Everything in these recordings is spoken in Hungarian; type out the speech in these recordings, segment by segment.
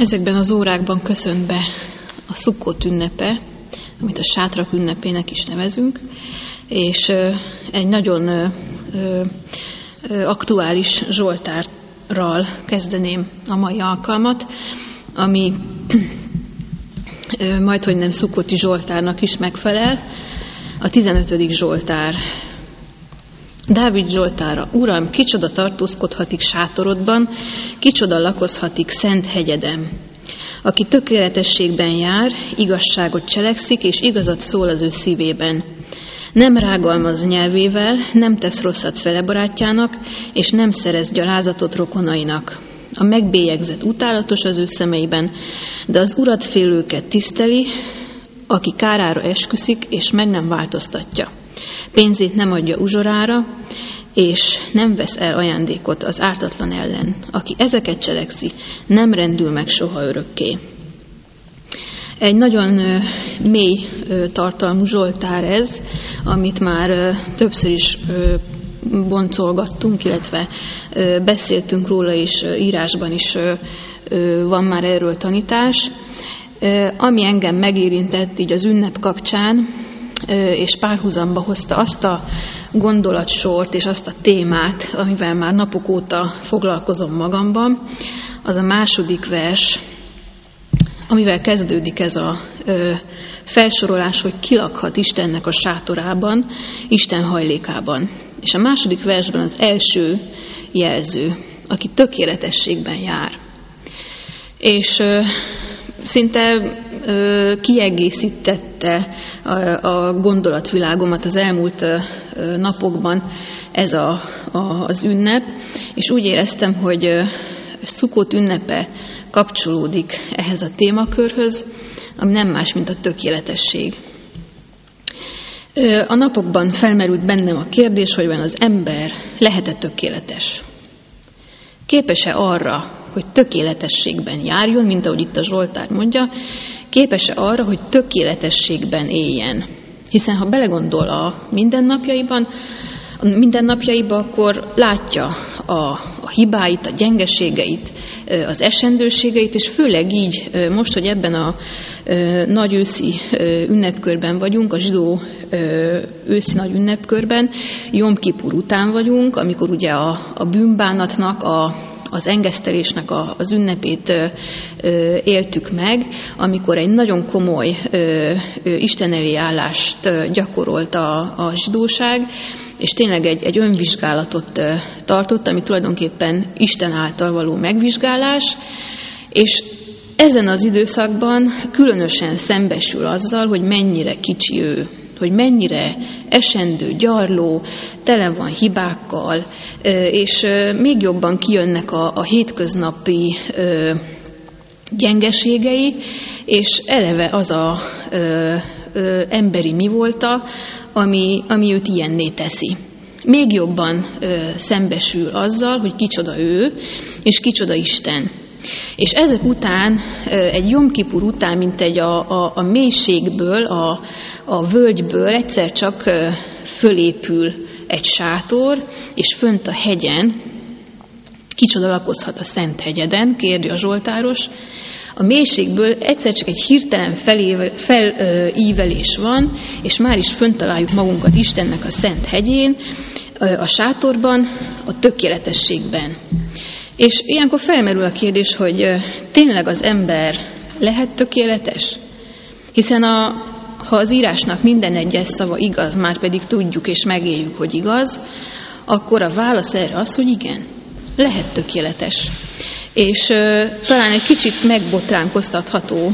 Ezekben az órákban köszönt be a Szukkot ünnepe, amit a sátrak ünnepének is nevezünk, és egy nagyon aktuális zsoltárral kezdeném a mai alkalmat, ami majdhogy nem szukkoti zsoltárnak is megfelel, a 15. zsoltár. Dávid zsoltára: Uram, kicsoda tartózkodhatik sátorodban, kicsoda lakozhatik szent hegyeden. Aki tökéletességben jár, igazságot cselekszik, és igazat szól az ő szívében. Nem rágalmaz nyelvével, nem tesz rosszat fele barátjának, és nem szerez gyalázatot rokonainak. A megbélyegzett utálatos az ő szemeiben, de az Urat félőket tiszteli, aki kárára esküszik, és meg nem változtatja. Pénzét nem adja uzsorára, és nem vesz el ajándékot az ártatlan ellen. Aki ezeket cselekszi, nem rendül meg soha örökké. Egy nagyon mély tartalmú zsoltár ez, amit már többször is boncolgattunk, illetve beszéltünk róla, és írásban is van már erről tanítás. Ami engem megérintett így az ünnep kapcsán, és párhuzamba hozta azt a gondolatsort és azt a témát, amivel már napok óta foglalkozom magamban, az a második vers, amivel kezdődik ez a felsorolás, hogy ki lakhat Istennek a sátorában, Isten hajlékában. És a második versben az első jelző, aki tökéletességben jár. És szinte kiegészítette a gondolatvilágomat az elmúlt napokban ez az ünnep, és úgy éreztem, hogy Szukkot ünnepe kapcsolódik ehhez a témakörhöz, ami nem más, mint a tökéletesség. A napokban felmerült bennem a kérdés, hogy az ember lehet-e tökéletes? Képes-e arra, hogy tökéletességben járjon, mint ahogy itt a zsoltár mondja, képes-e arra, hogy tökéletességben éljen? Hiszen ha belegondol a mindennapjaiba, akkor látja a hibáit, a gyengeségeit, az esendőségeit, és főleg így most, hogy ebben a nagy őszi ünnepkörben vagyunk, a zsidó őszi nagy ünnepkörben, Jom Kipur után vagyunk, amikor ugye a bűnbánatnak, az engesztelésnek az ünnepét éltük meg, amikor egy nagyon komoly Isten elé állást gyakorolt a zsidóság, és tényleg egy önvizsgálatot tartott, ami tulajdonképpen Isten által való megvizsgálás, és ezen az időszakban különösen szembesül azzal, hogy mennyire kicsi ő, hogy mennyire esendő, gyarló, tele van hibákkal, és még jobban kijönnek a hétköznapi gyengeségei, és eleve az a emberi mi volta, ami őt ilyenné teszi. Még jobban szembesül azzal, hogy kicsoda ő, és kicsoda Isten. És ezek után, egy Jom Kipur után, mint egy a mélységből, a völgyből egyszer csak fölépül egy sátor, és fönt a hegyen, kicsoda lakozhat a szent hegyeden, kérdi a zsoltáros, a mélységből egyszer csak egy hirtelen felívelés van, és már is fönt találjuk magunkat Istennek a szent hegyén, a sátorban, a tökéletességben. És ilyenkor felmerül a kérdés, hogy tényleg az ember lehet tökéletes? Hiszen ha az írásnak minden egyes szava igaz, már pedig tudjuk és megéljük, hogy igaz, akkor a válasz erre az, hogy igen, lehet tökéletes. És talán egy kicsit megbotránkoztatható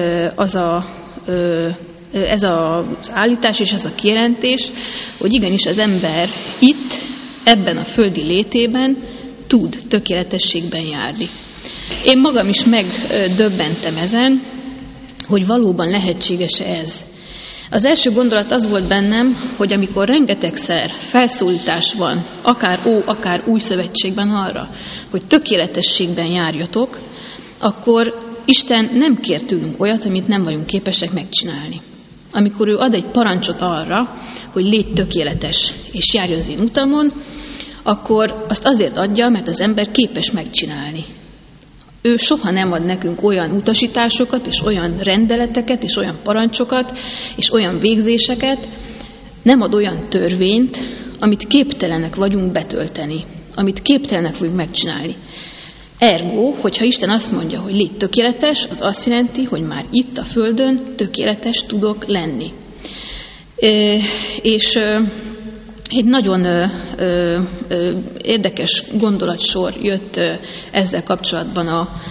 ez az állítás és ez a kijelentés, hogy igenis az ember itt, ebben a földi létében tud tökéletességben járni. Én magam is megdöbbentem ezen, hogy valóban lehetséges ez. Az első gondolat az volt bennem, hogy amikor rengetegszer felszólítás van, akár új szövetségben arra, hogy tökéletességben járjatok, akkor Isten nem kér tőlünk olyat, amit nem vagyunk képesek megcsinálni. Amikor ő ad egy parancsot arra, hogy légy tökéletes és járj az én utamon, akkor azt azért adja, mert az ember képes megcsinálni. Ő soha nem ad nekünk olyan utasításokat, és olyan rendeleteket, és olyan parancsokat, és olyan végzéseket, nem ad olyan törvényt, amit képtelenek vagyunk betölteni, amit képtelenek vagyunk megcsinálni. Ergo, hogyha Isten azt mondja, hogy légy tökéletes, az azt jelenti, hogy már itt a Földön tökéletes tudok lenni. És egy nagyon érdekes gondolatsor jött ezzel kapcsolatban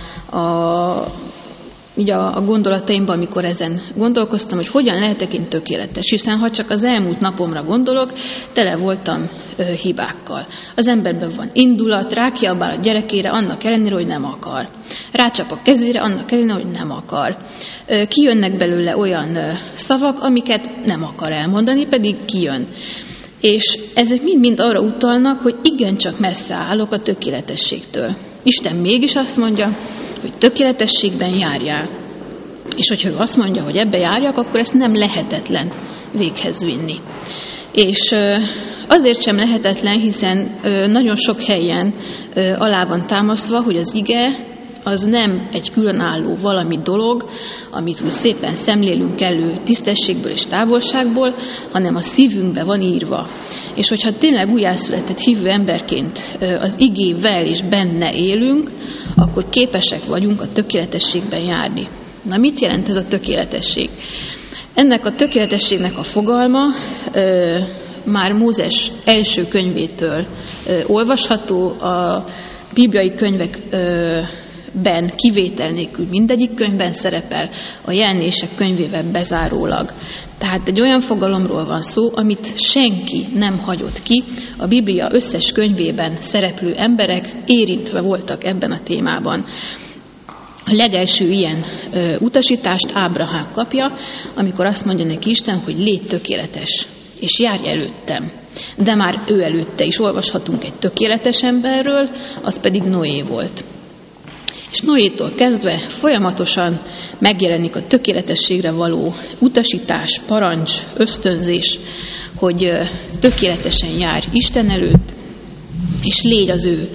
a gondolataimban, amikor ezen gondolkoztam, hogy hogyan lehetek én tökéletes, hiszen ha csak az elmúlt napomra gondolok, tele voltam hibákkal. Az emberben van indulat, rákiabál a gyerekére, annak ellenére, hogy nem akar. Rácsap a kezére, annak ellenére, hogy nem akar. Kijönnek belőle olyan szavak, amiket nem akar elmondani, pedig kijön. És ezek mind-mind arra utalnak, hogy igencsak messze állok a tökéletességtől. Isten mégis azt mondja, hogy tökéletességben járjál. És hogyha ő azt mondja, hogy ebbe járjak, akkor ezt nem lehetetlen véghez vinni. És azért sem lehetetlen, hiszen nagyon sok helyen alá van támasztva, hogy az ige az nem egy különálló valami dolog, amit úgy szépen szemlélünk elő tisztességből és távolságból, hanem a szívünkbe van írva. És hogyha tényleg újjászületett hívő emberként az igével és benne élünk, akkor képesek vagyunk a tökéletességben járni. Na, mit jelent ez a tökéletesség? Ennek a tökéletességnek a fogalma már Mózes első könyvétől olvasható, a bibliai könyvekben kivétel nélkül mindegyik könyvben szerepel, a Jelenések könyvével bezárólag. Tehát egy olyan fogalomról van szó, amit senki nem hagyott ki, a Biblia összes könyvében szereplő emberek érintve voltak ebben a témában. A legelső ilyen utasítást Ábrahám kapja, amikor azt mondja neki Isten, hogy légy tökéletes, és járj előttem. De már ő előtte is olvashatunk egy tökéletes emberről, az pedig Noé volt. És Noétól kezdve folyamatosan megjelenik a tökéletességre való utasítás, parancs, ösztönzés, hogy tökéletesen járj Isten előtt, és légy az ő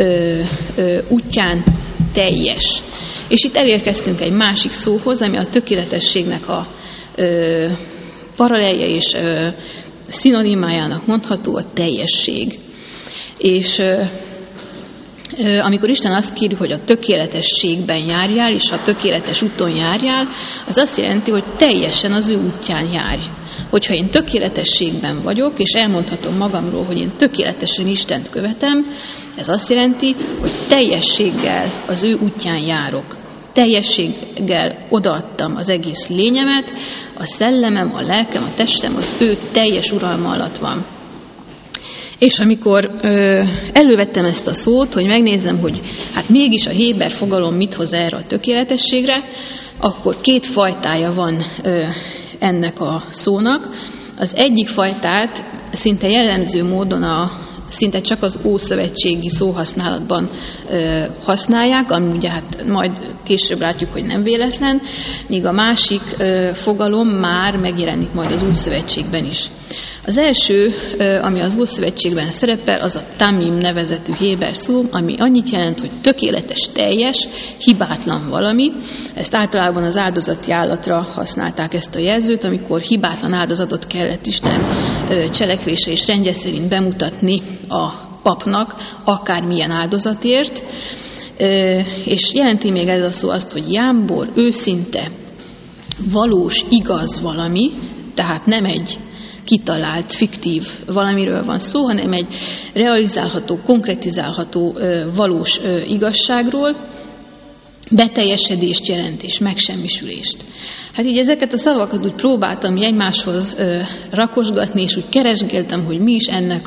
útján teljes. És itt elérkeztünk egy másik szóhoz, ami a tökéletességnek a paralelje és szinonimájának mondható, a teljesség. És amikor Isten azt kéri, hogy a tökéletességben járjál, és a tökéletes úton járjál, az azt jelenti, hogy teljesen az ő útján járj. Hogyha én tökéletességben vagyok, és elmondhatom magamról, hogy én tökéletesen Istent követem, ez azt jelenti, hogy teljességgel az ő útján járok. Teljességgel odaadtam az egész lényemet, a szellemem, a lelkem, a testem az ő teljes uralma alatt van. És amikor elővettem ezt a szót, hogy megnézem, hogy hát mégis a héber fogalom mit hoz erre a tökéletességre, akkor két fajtája van ennek a szónak. Az egyik fajtát szinte jellemző módon szinte csak az ószövetségi szóhasználatban használják, ami ugye hát majd később látjuk, hogy nem véletlen, míg a másik fogalom már megjelenik majd az Újszövetségben is. Az első, ami az Ószövetségben szerepel, az a tamim nevezetű héber szó, ami annyit jelent, hogy tökéletes, teljes, hibátlan valami. Ezt általában az áldozati állatra használták ezt a jelzőt, amikor hibátlan áldozatot kellett Isten cselekvése és rendje szerint bemutatni a papnak, akármilyen áldozatért. És jelenti még ez a szó azt, hogy jámbor, őszinte, valós, igaz valami, tehát nem egy kitalált, fiktív valamiről van szó, hanem egy realizálható, konkretizálható, valós igazságról, beteljesedést jelent és megsemmisülést. Hát így ezeket a szavakat úgy próbáltam egymáshoz rakosgatni, és úgy keresgéltem, hogy mi is ennek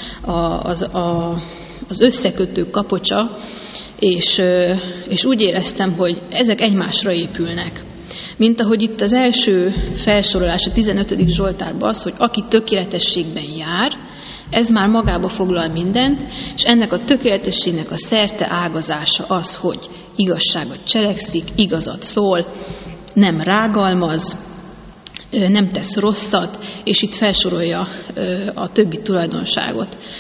az összekötő kapocsa, és úgy éreztem, hogy ezek egymásra épülnek. Mint ahogy itt az első felsorolás a 15. Zsoltárban az, hogy aki tökéletességben jár, ez már magába foglal mindent, és ennek a tökéletességnek a szerte ágazása az, hogy igazságot cselekszik, igazat szól, nem rágalmaz, nem tesz rosszat, és itt felsorolja a többi tulajdonságot.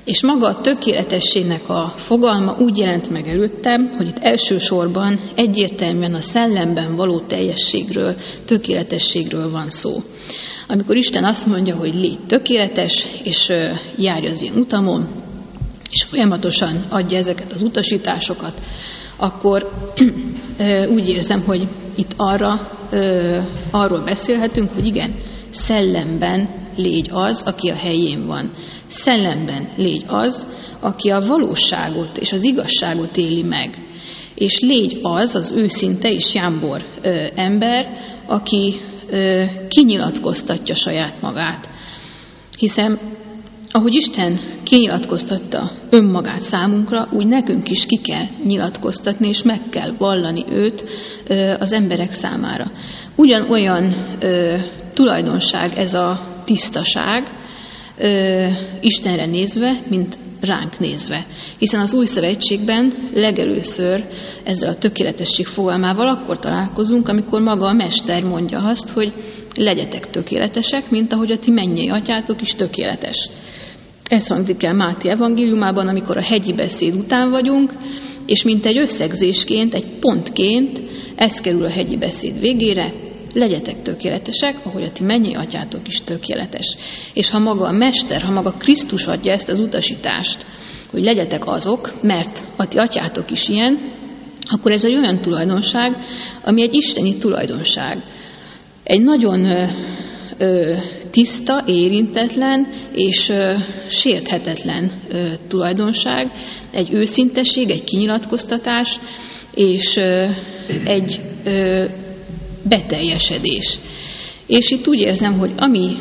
És maga a tökéletességnek a fogalma úgy jelent meg előttem, hogy itt elsősorban egyértelműen a szellemben való teljességről, tökéletességről van szó. Amikor Isten azt mondja, hogy légy tökéletes, és járj az én utamon, és folyamatosan adja ezeket az utasításokat, akkor úgy érzem, hogy itt arról beszélhetünk, hogy igen, szellemben légy az, aki a helyén van. Szellemben légy az, aki a valóságot és az igazságot éli meg. És légy az őszinte és jámbor ember, aki kinyilatkoztatja saját magát. Hiszen ahogy Isten kinyilatkoztatta önmagát számunkra, úgy nekünk is ki kell nyilatkoztatni, és meg kell vallani őt az emberek számára. Ugyanolyan tulajdonság ez a tisztaság Istenre nézve, mint ránk nézve. Hiszen az Új Szövetségben legelőször ezzel a tökéletesség fogalmával akkor találkozunk, amikor maga a Mester mondja azt, hogy legyetek tökéletesek, mint ahogy a ti mennyei atyátok is tökéletes. Ez hangzik el Máté evangéliumában, amikor a hegyi beszéd után vagyunk, és mint egy összegzésként, egy pontként ez kerül a hegyi beszéd végére, legyetek tökéletesek, ahogy a ti mennyei atyátok is tökéletes. És ha maga a Mester, ha maga Krisztus adja ezt az utasítást, hogy legyetek azok, mert a ti atyátok is ilyen, akkor ez egy olyan tulajdonság, ami egy isteni tulajdonság. Egy nagyon tiszta, érintetlen és sérthetetlen tulajdonság, egy őszintesség, egy kinyilatkoztatás és egy beteljesedés. És itt úgy érzem, hogy ami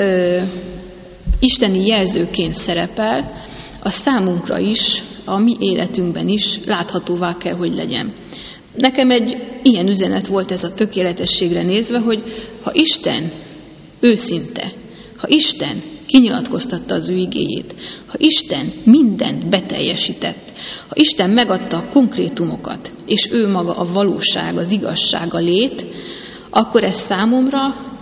isteni jelzőként szerepel, az számunkra is, a mi életünkben is láthatóvá kell, hogy legyen. Nekem egy ilyen üzenet volt ez a tökéletességre nézve, hogy ha Isten őszinte, ha Isten kinyilatkoztatta az ő igéjét, ha Isten mindent beteljesített, ha Isten megadta a konkrétumokat, és ő maga a valóság, az igazság, a lét, akkor ez számomra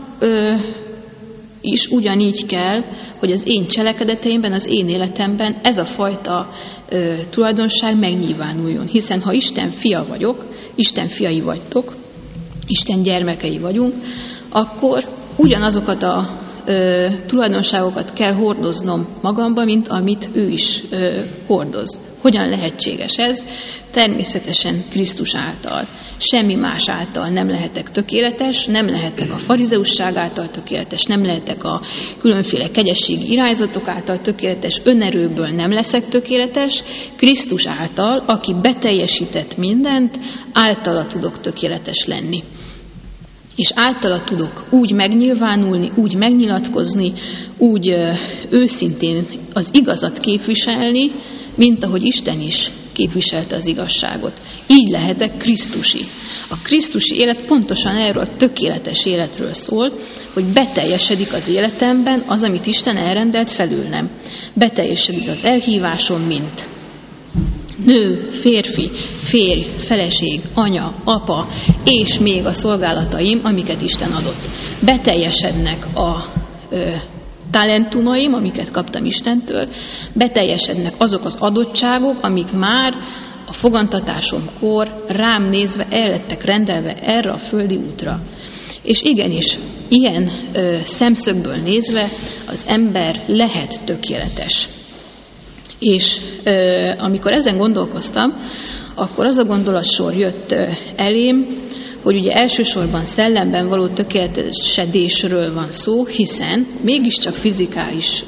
is ugyanígy kell, hogy az én cselekedeteimben, az én életemben ez a fajta tulajdonság megnyilvánuljon. Hiszen ha Isten fia vagyok, Isten fiai vagytok, Isten gyermekei vagyunk, akkor ugyanazokat a tulajdonságokat kell hordoznom magamba, mint amit ő is hordoz. Hogyan lehetséges ez? Természetesen Krisztus által. Semmi más által nem lehetek tökéletes, nem lehetek a farizeusság által tökéletes, nem lehetek a különféle kegyességi irányzatok által tökéletes, önerőből nem leszek tökéletes. Krisztus által, aki beteljesített mindent, általa tudok tökéletes lenni. És általa tudok úgy megnyilvánulni, úgy megnyilatkozni, úgy őszintén az igazat képviselni, mint ahogy Isten is képviselte az igazságot. Így lehetek krisztusi. A krisztusi élet pontosan erről a tökéletes életről szól, hogy beteljesedik az életemben az, amit Isten elrendelt felülnem. Beteljesedik az elhívásom, mint nő, férfi, férj, feleség, anya, apa, és még a szolgálataim, amiket Isten adott. Beteljesednek a talentumaim, amiket kaptam Istentől, beteljesednek azok az adottságok, amik már a fogantatásomkor rám nézve el lettek rendelve erre a földi útra. És igenis, ilyen szemszögből nézve az ember lehet tökéletes. És amikor ezen gondolkoztam, akkor az a gondolatsor jött elém, hogy ugye elsősorban szellemben való tökéletesedésről van szó, hiszen mégiscsak fizikális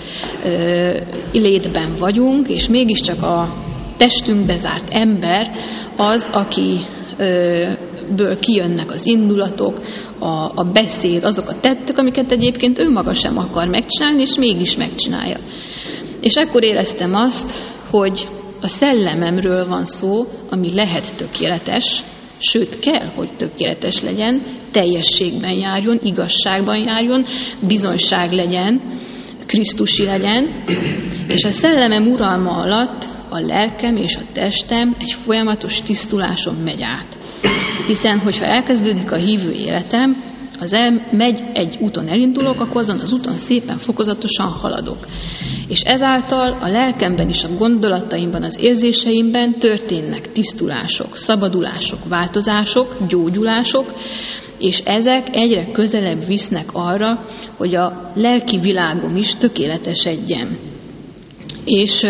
létben vagyunk, és mégiscsak a testünkbe zárt ember az, akiből kijönnek az indulatok, a beszéd, azok a tettek, amiket egyébként ő maga sem akar megcsinálni, és mégis megcsinálja. És akkor éreztem azt, hogy a szellememről van szó, ami lehet tökéletes, sőt kell, hogy tökéletes legyen, teljességben járjon, igazságban járjon, bizonyság legyen, krisztusi legyen, és a szellemem uralma alatt a lelkem és a testem egy folyamatos tisztuláson megy át. Hiszen, hogyha elkezdődik a hívő életem, megy egy úton elindulok, akkor azon az úton szépen fokozatosan haladok. És ezáltal a lelkemben és a gondolataimban, az érzéseimben történnek tisztulások, szabadulások, változások, gyógyulások, és ezek egyre közelebb visznek arra, hogy a lelki világom is tökéletesedjen. És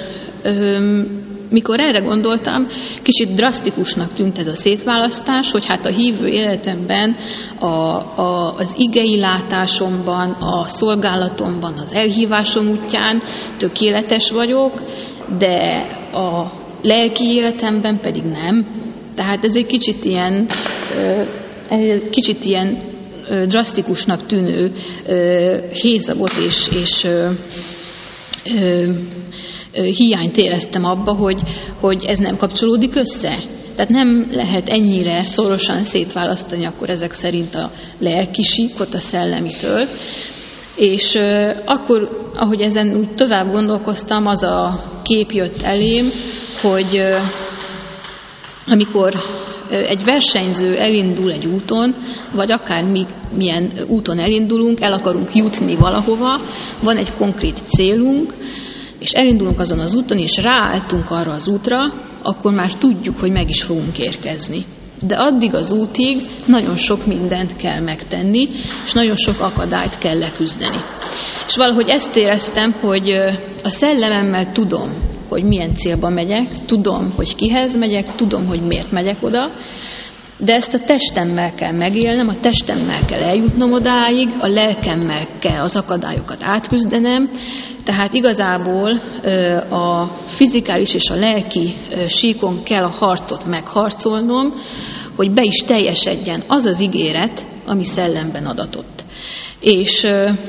mikor erre gondoltam, kicsit drasztikusnak tűnt ez a szétválasztás, hogy hát a hívő életemben, az igei látásomban, a szolgálatomban, az elhívásom útján tökéletes vagyok, de a lelki életemben pedig nem. Tehát ez egy kicsit ilyen drasztikusnak tűnő hézagot és hiányt éreztem abba, hogy ez nem kapcsolódik össze. Tehát nem lehet ennyire szorosan szétválasztani akkor ezek szerint a lelki síkot a szellemitől. És akkor, ahogy ezen úgy tovább gondolkoztam, az a kép jött elém, hogy amikor egy versenyző elindul egy úton, vagy akár milyen úton elindulunk, el akarunk jutni valahova, van egy konkrét célunk, és elindulunk azon az úton, és ráálltunk arra az útra, akkor már tudjuk, hogy meg is fogunk érkezni. De addig az útig nagyon sok mindent kell megtenni, és nagyon sok akadályt kell leküzdeni. És valahogy ezt éreztem, hogy a szellememmel tudom, hogy milyen célba megyek, tudom, hogy kihez megyek, tudom, hogy miért megyek oda, de ezt a testemmel kell megélnem, a testemmel kell eljutnom odáig, a lelkemmel kell az akadályokat átküzdenem, tehát igazából a fizikális és a lelki síkon kell a harcot megharcolnom, hogy be is teljesedjen az az ígéret, ami szellemben adatott. És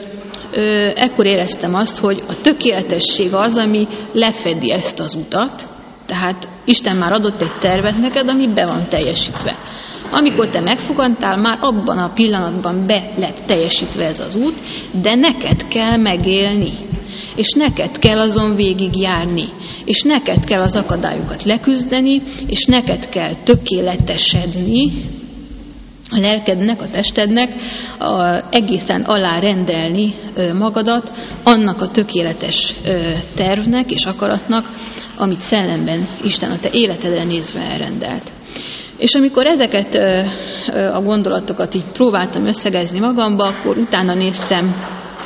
ekkor éreztem azt, hogy a tökéletesség az, ami lefedi ezt az utat, tehát Isten már adott egy tervet neked, ami be van teljesítve. Amikor te megfogadtál, már abban a pillanatban be lett teljesítve ez az út, de neked kell megélni, és neked kell azon végigjárni, és neked kell az akadályokat leküzdeni, és neked kell tökéletesedni a lelkednek, a testednek, egészen alárendelni magadat annak a tökéletes tervnek és akaratnak, amit szellemben Isten a te életedre nézve elrendelt. És amikor ezeket a gondolatokat így próbáltam összegezni magamba, akkor utána néztem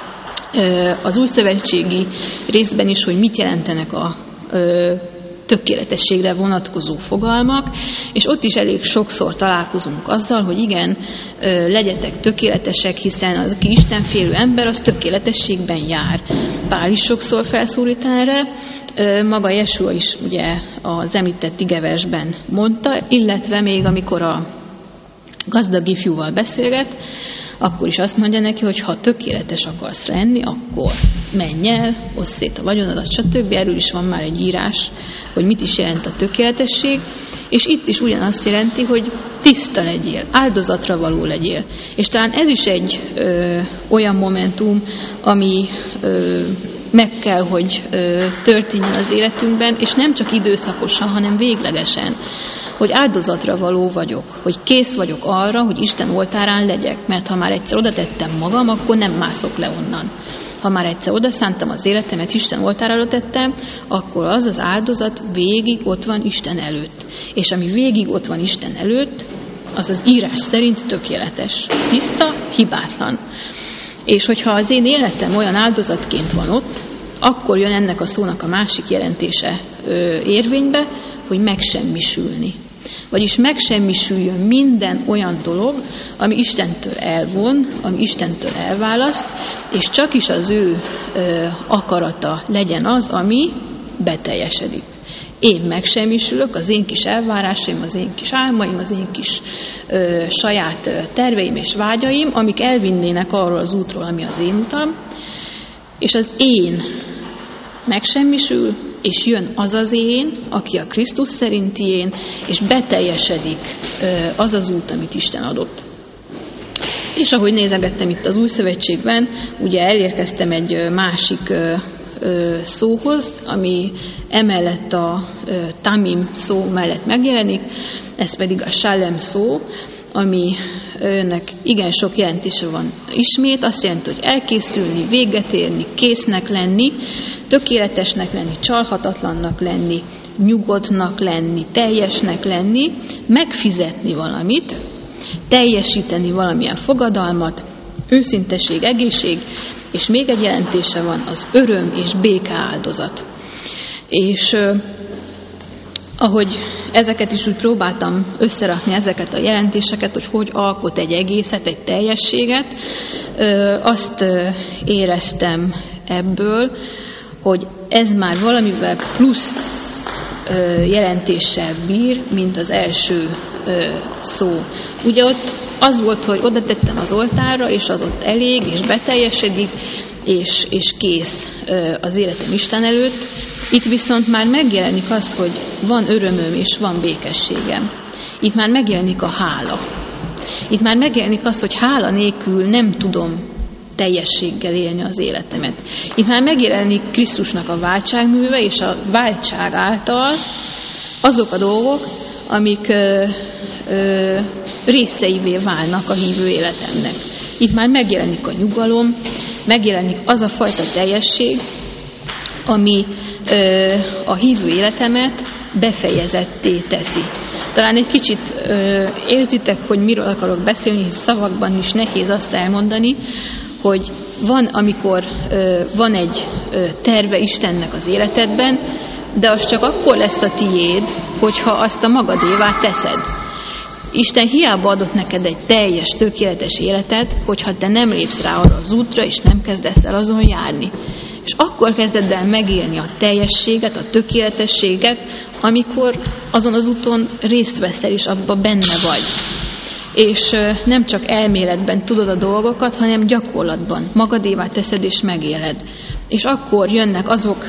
az újszövetségi részben is, hogy mit jelentenek a tökéletességre vonatkozó fogalmak, és ott is elég sokszor találkozunk azzal, hogy igen, legyetek tökéletesek, hiszen az, aki istenfélő ember, az tökéletességben jár. Pál is sokszor felszólít erre, maga Jesua is ugye az említett igeversben mondta, illetve még amikor a gazdag ifjúval beszélget, akkor is azt mondja neki, hogy ha tökéletes akarsz lenni, akkor menj el, oszd szét a vagyonodat, stb. Erről is van már egy írás, hogy mit is jelent a tökéletesség, és itt is ugyanazt jelenti, hogy tiszta legyél, áldozatra való legyél. És talán ez is egy olyan momentum, ami meg kell, hogy történjen az életünkben, és nem csak időszakosan, hanem véglegesen, hogy áldozatra való vagyok, hogy kész vagyok arra, hogy Isten oltárán legyek, mert ha már egyszer oda tettem magam, akkor nem mászok le onnan. Ha már egyszer oda szántam az életemet, Isten oltárára tettem, akkor az az áldozat végig ott van Isten előtt. És ami végig ott van Isten előtt, az az írás szerint tökéletes, tiszta, hibátlan. És hogyha az én életem olyan áldozatként van ott, akkor jön ennek a szónak a másik jelentése érvénybe, hogy megsemmisülni. Vagyis megsemmisüljön minden olyan dolog, ami Istentől elvon, ami Istentől elválaszt, és csak is az ő akarata legyen az, ami beteljesedik. Én megsemmisülök, az én kis elvárásaim, az én kis álmaim, az én kis saját terveim és vágyaim, amik elvinnének arról az útról, ami az én utam, és az én megsemmisül, és jön az az én, aki a Krisztus szerinti én, és beteljesedik az az út, amit Isten adott. És ahogy nézegettem itt az Új Szövetségben, ugye elérkeztem egy másik szóhoz, ami emellett a tamim szó mellett megjelenik, ez pedig a shalem szó, ami önnek igen sok jelentése van ismét, azt jelenti, hogy elkészülni, véget érni, késznek lenni, tökéletesnek lenni, csalhatatlannak lenni, nyugodtnak lenni, teljesnek lenni, megfizetni valamit, teljesíteni valamilyen fogadalmat, őszintesség, egészség, és még egy jelentése van, az öröm és béke áldozat. És ahogy ezeket is úgy próbáltam összerakni, ezeket a jelentéseket, hogy alkot egy egészet, egy teljességet, azt éreztem ebből, hogy ez már valamivel plusz jelentéssel bír, mint az első szó. Ugye ott az volt, hogy oda tettem az oltárra, és az ott elég, és beteljesedik, és kész az életem Isten előtt. Itt viszont már megjelenik az, hogy van örömöm, és van békességem. Itt már megjelenik a hála. Itt már megjelenik az, hogy hála nélkül nem tudom teljességgel élni az életemet. Itt már megjelenik Krisztusnak a váltságműve, és a váltság által azok a dolgok, amik részeivé válnak a hívő életemnek. Itt már megjelenik a nyugalom, megjelenik az a fajta teljesség, ami a hívő életemet befejezetté teszi. Talán egy kicsit érzitek, hogy miről akarok beszélni, hisz szavakban is nehéz azt elmondani, hogy van, amikor van egy terve Istennek az életedben, de az csak akkor lesz a tiéd, hogyha azt a magadévá teszed. Isten hiába adott neked egy teljes, tökéletes életet, hogyha te nem lépsz rá arra az útra, és nem kezdesz el azon járni. És akkor kezded el megélni a teljességet, a tökéletességet, amikor azon az úton részt veszel, és abban benne vagy. És nem csak elméletben tudod a dolgokat, hanem gyakorlatban magadévá teszed és megéled. És akkor jönnek azok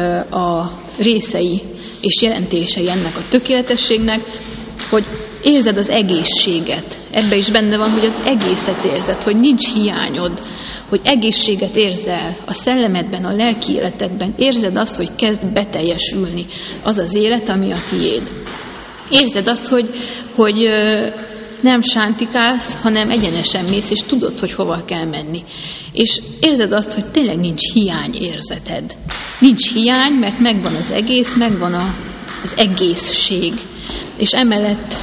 a részei és jelentései ennek a tökéletességnek, hogy érzed az egészséget. Ebben is benne van, hogy az egészet érzed, hogy nincs hiányod, hogy egészséget érzel a szellemedben, a lelki életedben. Érzed azt, hogy kezd beteljesülni az az élet, ami a tiéd. Érzed azt, hogy nem sántikálsz, hanem egyenesen mész, és tudod, hogy hova kell menni. És érzed azt, hogy tényleg nincs hiányérzeted. Nincs hiány, mert megvan az egész, megvan az egészség. És emellett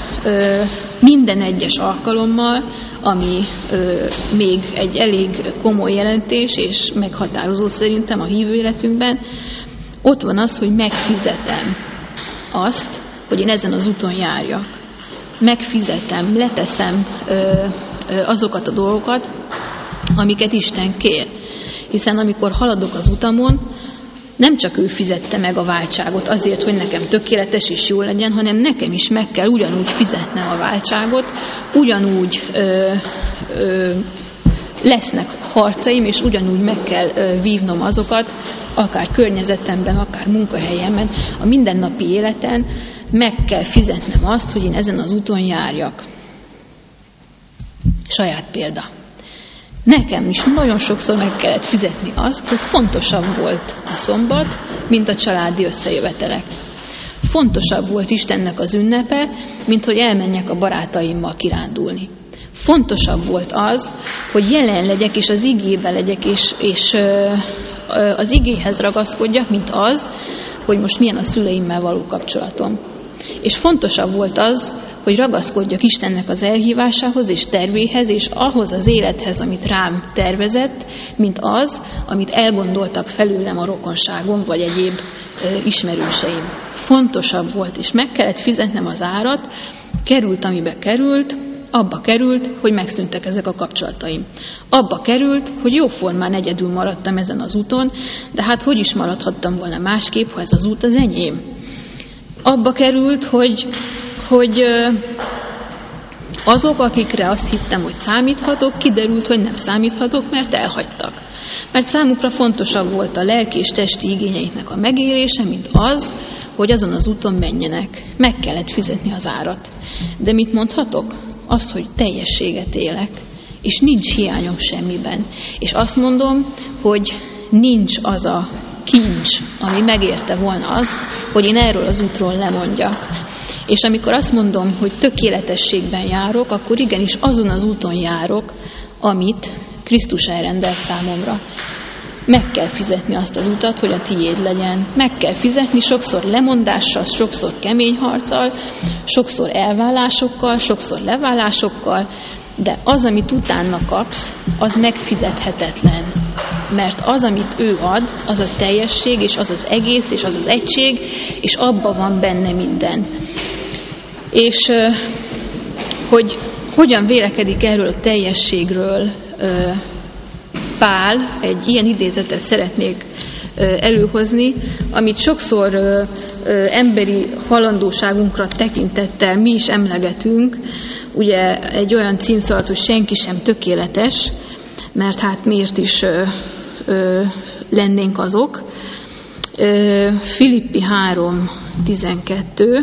minden egyes alkalommal, ami még egy elég komoly jelentés, és meghatározó szerintem a hívő életünkben, ott van az, hogy megfizetem azt, hogy én ezen az úton járjak. Megfizetem, leteszem azokat a dolgokat, amiket Isten kér. Hiszen amikor haladok az utamon, nem csak ő fizette meg a váltságot azért, hogy nekem tökéletes és jó legyen, hanem nekem is meg kell ugyanúgy fizetnem a váltságot, ugyanúgy lesznek harcaim, és ugyanúgy meg kell vívnom azokat, akár környezetemben, akár munkahelyemben, a mindennapi életen, meg kell fizetnem azt, hogy én ezen az úton járjak. Saját példa. Nekem is nagyon sokszor meg kellett fizetni azt, hogy fontosabb volt a szombat, mint a családi összejövetelek. Fontosabb volt Istennek az ünnepe, mint hogy elmenjek a barátaimmal kirándulni. Fontosabb volt az, hogy jelen legyek, és az igébe legyek, és az igéhez ragaszkodjak, mint az, hogy most milyen a szüleimmel való kapcsolatom. És fontosabb volt az, hogy ragaszkodjak Istennek az elhívásához és tervéhez, és ahhoz az élethez, amit rám tervezett, mint az, amit elgondoltak felőlem a rokonságom, vagy egyéb ismerőseim. Fontosabb volt, és meg kellett fizetnem az árat, került, amibe került, abba került, hogy megszűntek ezek a kapcsolataim. Abba került, hogy jóformán egyedül maradtam ezen az úton, de hát hogy is maradhattam volna másképp, ha ez az út az enyém? Abba került, hogy azok, akikre azt hittem, hogy számíthatok, kiderült, hogy nem számíthatok, mert elhagytak. Mert számukra fontosabb volt a lelki és testi igényeiknek a megélése, mint az, hogy azon az úton menjenek. Meg kellett fizetni az árat. De mit mondhatok? Azt, hogy teljességet élek, és nincs hiányom semmiben. És azt mondom, hogy nincs az a kincs, ami megérte volna azt, hogy én erről az útról lemondjak. És amikor azt mondom, hogy tökéletességben járok, akkor igenis azon az úton járok, amit Krisztus elrendel számomra. Meg kell fizetni azt az utat, hogy a tiéd legyen. Meg kell fizetni sokszor lemondással, sokszor kemény harccal, sokszor elválásokkal, sokszor leválásokkal, de az, amit utána kapsz, az megfizethetetlen. Mert az, amit ő ad, az a teljesség, és az az egész, és az az egység, és abban van benne minden. És hogy hogyan vélekedik erről a teljességről Pál, egy ilyen idézetet szeretnék előhozni, amit sokszor emberi halandóságunkra tekintettel mi is emlegetünk. Ugye egy olyan címszó, hogy senki sem tökéletes, mert hát miért is lennénk azok. Filippi 3:12.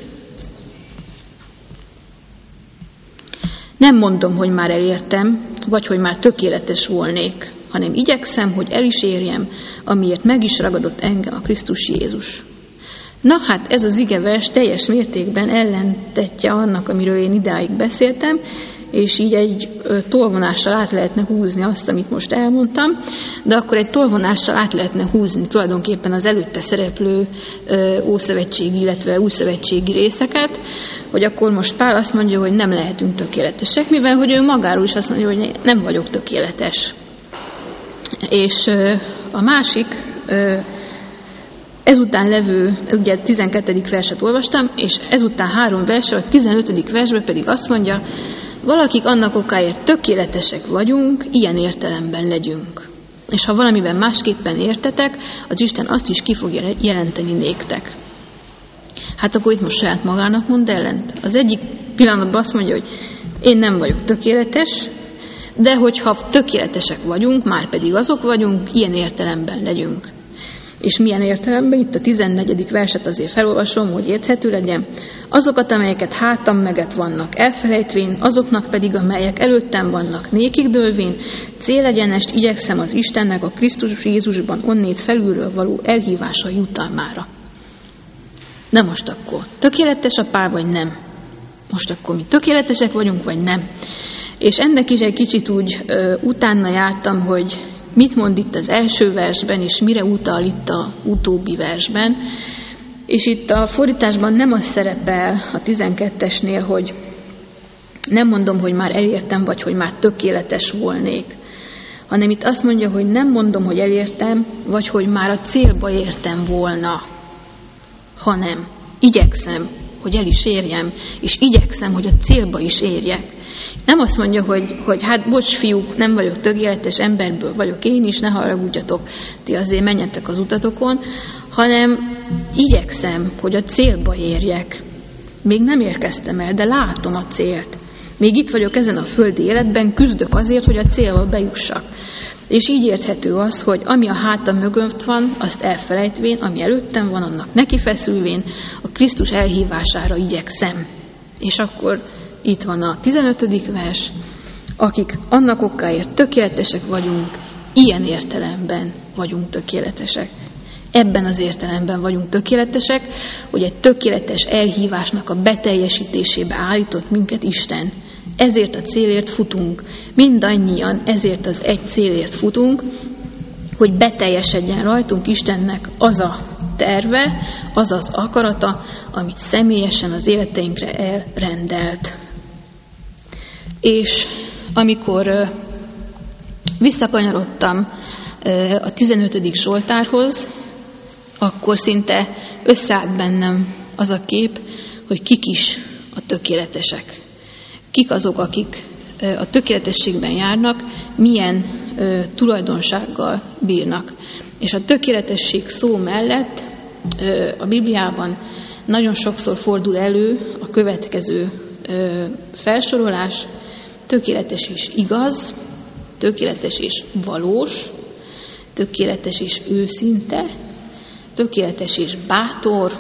Nem mondom, hogy már elértem, vagy hogy már tökéletes volnék, hanem igyekszem, hogy el is érjem, amiért meg is ragadott engem a Krisztus Jézus. Na hát ez az igevers teljes mértékben ellentetje annak, amiről én idáig beszéltem, és így egy tolvonással át lehetne húzni azt, amit most elmondtam, de akkor egy tolvonással át lehetne húzni tulajdonképpen az előtte szereplő ószövetségi, illetve újszövetségi részeket, hogy akkor most Pál azt mondja, hogy nem lehetünk tökéletesek, mivel hogy ő magáról is azt mondja, hogy nem vagyok tökéletes. És a másik, ezután levő, ugye 12. verset olvastam, és ezután 3 versre, a 15. versben pedig azt mondja, valakik annak okáért tökéletesek vagyunk, ilyen értelemben legyünk. És ha valamiben másképpen értetek, az Isten azt is ki fogja jelenteni néktek. Hát akkor itt most saját magának mond ellent. Az egyik pillanatban azt mondja, hogy én nem vagyok tökéletes, de hogyha tökéletesek vagyunk, már pedig azok vagyunk, ilyen értelemben legyünk. És milyen értelemben? Itt a 14. verset azért felolvasom, hogy érthető legyen. Azokat, amelyeket hátam meget vannak elfelejtvén, azoknak pedig, amelyek előttem vannak nékig dőlvén, célegyenest igyekszem az Istennek a Krisztus Jézusban onnét felülről való elhívása jutalmára. Na most akkor, tökéletes a Pál, vagy nem? Most akkor mi tökéletesek vagyunk, vagy nem? És ennek is egy kicsit úgy utána jártam, hogy mit mond itt az első versben, és mire utal itt a utóbbi versben. És itt a fordításban nem az szerepel a 12-esnél, hogy nem mondom, hogy már elértem, vagy hogy már tökéletes volnék, hanem itt azt mondja, hogy nem mondom, hogy elértem, vagy hogy már a célba értem volna, hanem igyekszem, hogy el is érjem, és igyekszem, hogy a célba is érjek. Nem azt mondja, hogy hát bocs fiúk, nem vagyok tökéletes, emberből vagyok én is, ne haragudjatok, ti azért menjetek az utatokon, hanem igyekszem, hogy a célba érjek. Még nem érkeztem el, de látom a célt. Még itt vagyok ezen a földi életben, küzdök azért, hogy a célba bejussak. És így érthető az, hogy ami a hátam mögött van, azt elfelejtvén, ami előttem van, annak nekifeszülvén, a Krisztus elhívására igyekszem. És akkor itt van a 15. vers, akik annak okáért tökéletesek vagyunk, ilyen értelemben vagyunk tökéletesek. Ebben az értelemben vagyunk tökéletesek, hogy egy tökéletes elhívásnak a beteljesítésébe állított minket Isten. Ezért a célért futunk, mindannyian ezért az egy célért futunk, hogy beteljesedjen rajtunk Istennek az a terve, az az akarata, amit személyesen az életeinkre elrendelt. És amikor visszakanyarodtam a 15. Zsoltárhoz, akkor szinte összeállt bennem az a kép, hogy kik is a tökéletesek. Kik azok, akik a tökéletességben járnak, milyen tulajdonsággal bírnak. És a tökéletesség szó mellett a Bibliában nagyon sokszor fordul elő a következő felsorolás: tökéletes és igaz, tökéletes és valós, tökéletes és őszinte, tökéletes és bátor,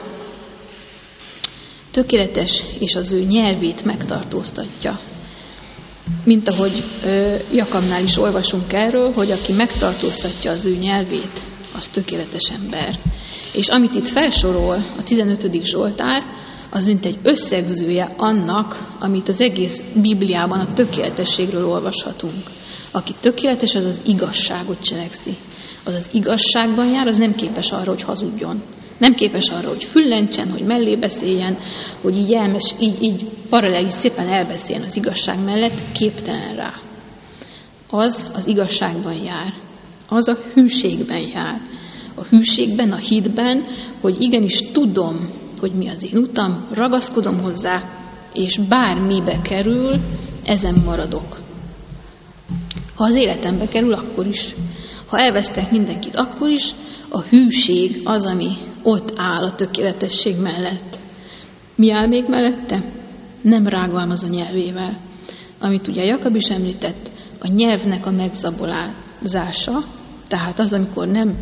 tökéletes és az ő nyelvét megtartóztatja. Mint ahogy Jakabnál is olvasunk erről, hogy aki megtartóztatja az ő nyelvét, az tökéletes ember. És amit itt felsorol a 15. Zsoltár, az mint egy összegzője annak, amit az egész Bibliában a tökéletességről olvashatunk. Aki tökéletes, az az igazságot cselekszi. Az az igazságban jár, az nem képes arra, hogy hazudjon. Nem képes arra, hogy füllentsen, hogy mellé beszéljen, hogy így paralel szépen elbeszéljen az igazság mellett, képtelen rá. Az igazságban jár. Az a hűségben jár. A hűségben, a hitben, hogy igenis tudom, hogy mi az én utam, ragaszkodom hozzá, és bármibe kerül, ezen maradok. Ha az életembe kerül, akkor is. Ha elvesztek mindenkit, akkor is. A hűség az, ami ott áll a tökéletesség mellett. Mi áll még mellette? Nem rágalmaz a nyelvével. Amit ugye Jakab is említett, a nyelvnek a megzabolázása, tehát az, amikor nem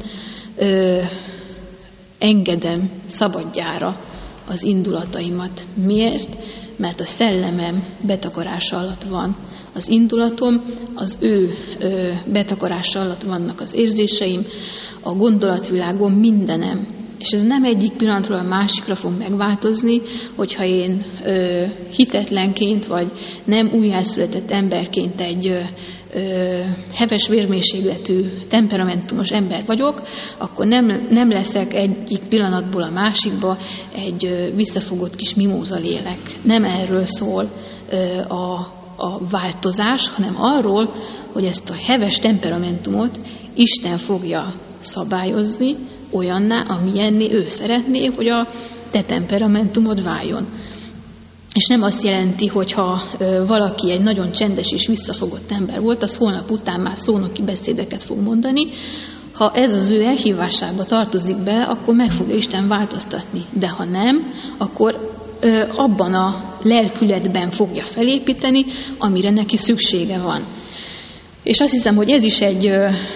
engedem szabadjára az indulataimat. Miért? Mert a szellemem betakarása alatt van. Az indulatom, az ő betakarása alatt vannak az érzéseim, a gondolatvilágom, mindenem. És ez nem egyik pillanatról a másikra fog megváltozni, hogyha én hitetlenként, vagy nem újjászületett emberként egy heves vérmérsékletű, temperamentumos ember vagyok, akkor nem leszek egyik pillanatból a másikba egy visszafogott kis mimóza lélek. Nem erről szól a változás, hanem arról, hogy ezt a heves temperamentumot Isten fogja szabályozni olyanná, amilyenné ő szeretné, hogy a te temperamentumod váljon. És nem azt jelenti, hogyha valaki egy nagyon csendes és visszafogott ember volt, az holnap után már szónoki beszédeket fog mondani. Ha ez az ő elhívásába tartozik be, akkor meg fogja Isten változtatni. De ha nem, akkor abban a lelkületben fogja felépíteni, amire neki szüksége van. És azt hiszem, hogy ez is egy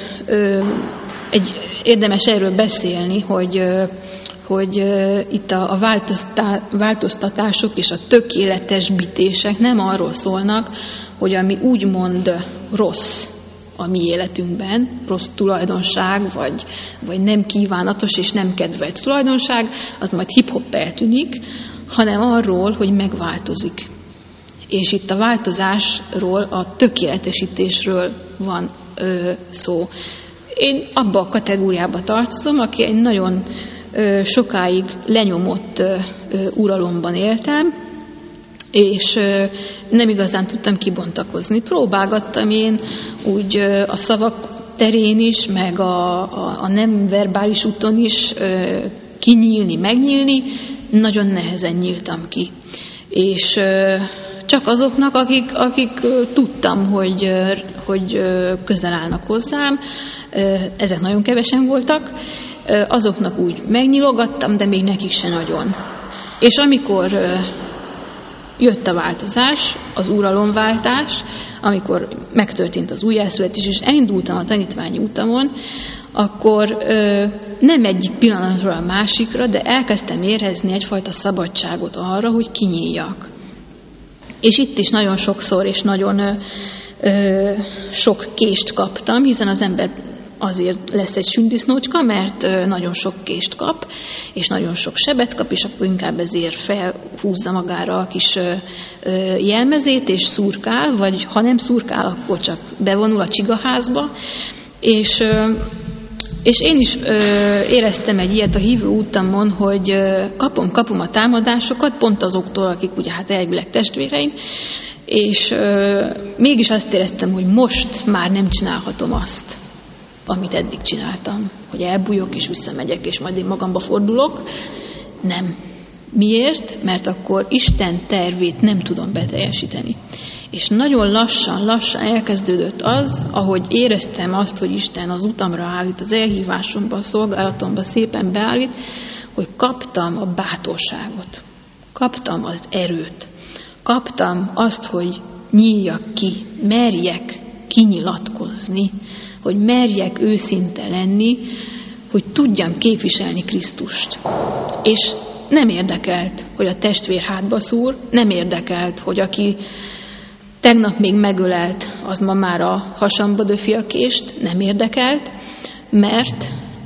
érdemes erről beszélni, hogy itt a változtatások és a tökéletesbítések nem arról szólnak, hogy ami úgymond rossz a mi életünkben, rossz tulajdonság, vagy nem kívánatos és nem kedvelt tulajdonság, az majd hip-hop eltűnik, hanem arról, hogy megváltozik. És itt a változásról, a tökéletesítésről van szó. Én abba a kategóriába tartozom, aki egy nagyon sokáig lenyomott uralomban éltem, és nem igazán tudtam kibontakozni. Próbálgattam én úgy a szavak terén is, meg a nem verbális úton is kinyílni, megnyílni, nagyon nehezen nyíltam ki. És csak azoknak, akik tudtam, hogy közel állnak hozzám, ezek nagyon kevesen voltak, azoknak úgy megnyilogattam, de még nekik se nagyon. És amikor jött a változás, az uralomváltás, amikor megtörtént az újjászületés, és elindultam a tanítványi utamon, akkor nem egyik pillanatról a másikra, de elkezdtem érezni egyfajta szabadságot arra, hogy kinyíljak. És itt is nagyon sokszor és nagyon sok kést kaptam, hiszen az ember azért lesz egy sündisznócska, mert nagyon sok kést kap, és nagyon sok sebet kap, és akkor inkább ezért felhúzza magára a kis jelmezét, és szurkál, vagy ha nem szurkál, akkor csak bevonul a csigaházba. És én is éreztem egy ilyet a hívő utamon, hogy kapom a támadásokat, pont azoktól, akik ugye hát elvileg testvéreim, és mégis azt éreztem, hogy most már nem csinálhatom azt, amit eddig csináltam, hogy elbújok és visszamegyek, és majd én magamba fordulok. Nem. Miért? Mert akkor Isten tervét nem tudom beteljesíteni. És nagyon lassan elkezdődött az, ahogy éreztem azt, hogy Isten az utamra állít, az elhívásomba, a szolgálatomba szépen beállít, hogy kaptam a bátorságot, kaptam az erőt, kaptam azt, hogy nyíljak ki, merjek kinyilatkozni, hogy merjek őszinte lenni, hogy tudjam képviselni Krisztust. És nem érdekelt, hogy a testvér hátba szúr, nem érdekelt, hogy aki tegnap még megölelt, az ma már a hasamba döfi a kést, nem érdekelt, mert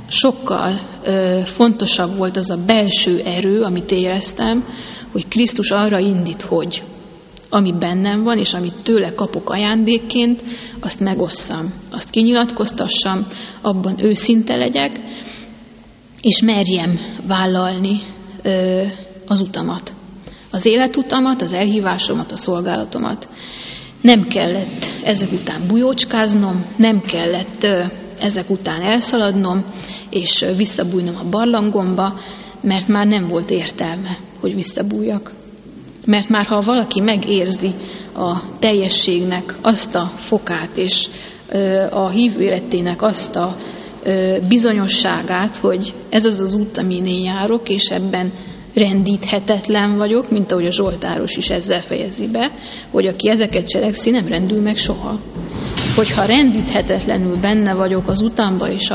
sokkal fontosabb volt az a belső erő, amit éreztem, hogy Krisztus arra indít, hogy ami bennem van, és amit tőle kapok ajándékként, azt megosszam, azt kinyilatkoztassam, abban őszinte legyek, és merjem vállalni az utamat. Az életutamat, az elhívásomat, a szolgálatomat. Nem kellett ezek után bujócskáznom, nem kellett ezek után elszaladnom, és visszabújnom a barlangomba, mert már nem volt értelme, hogy visszabújjak. Mert már ha valaki megérzi a teljességnek azt a fokát, és a hívő életének azt a bizonyosságát, hogy ez az az út, amin én járok, és ebben rendíthetetlen vagyok, mint ahogy a Zsoltáros is ezzel fejezi be, hogy aki ezeket cselekszi, nem rendül meg soha. Hogyha rendíthetetlenül benne vagyok az utamba, és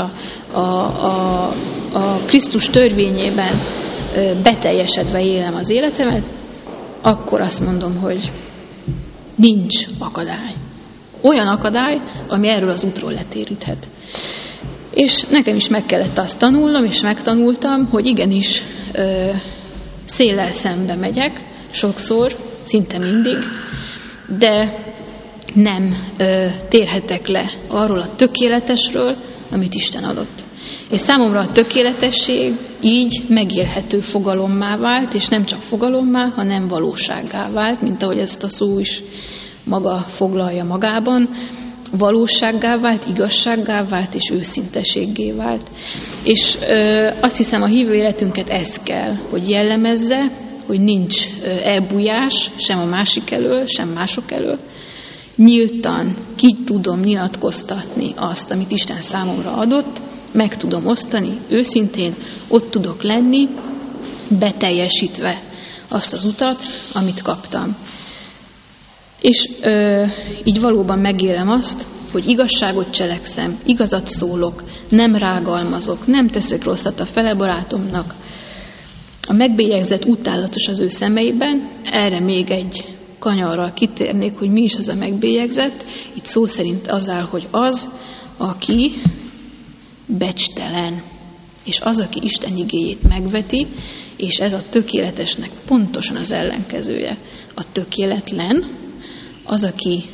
a Krisztus törvényében beteljesedve élem az életemet, akkor azt mondom, hogy nincs akadály. Olyan akadály, ami erről az útról letéríthet. És nekem is meg kellett azt tanulnom, és megtanultam, hogy igenis széllel szembe megyek, sokszor, szinte mindig, de nem térhetek le arról a tökéletesről, amit Isten adott. És számomra a tökéletesség így megélhető fogalommá vált, és nem csak fogalommá, hanem valósággá vált, mint ahogy ezt a szó is maga foglalja magában. Valósággá vált, igazsággá vált, és őszinteséggé vált. És azt hiszem, a hívő életünket ez kell, hogy jellemezze, hogy nincs elbújás sem a másik elől, sem mások elől. Nyíltan ki tudom nyilatkoztatni azt, amit Isten számomra adott, meg tudom osztani, őszintén ott tudok lenni, beteljesítve azt az utat, amit kaptam. És így valóban megélem azt, hogy igazságot cselekszem, igazat szólok, nem rágalmazok, nem teszek rosszat a felebarátomnak. A megbélyegzett utálatos az ő szemeiben, erre még egy kanyarral kitérnék, hogy mi is az a megbélyegzett. Itt szó szerint az áll, hogy az, aki becstelen, és az, aki Isten igéjét megveti, és ez a tökéletesnek pontosan az ellenkezője. A tökéletlen, az, aki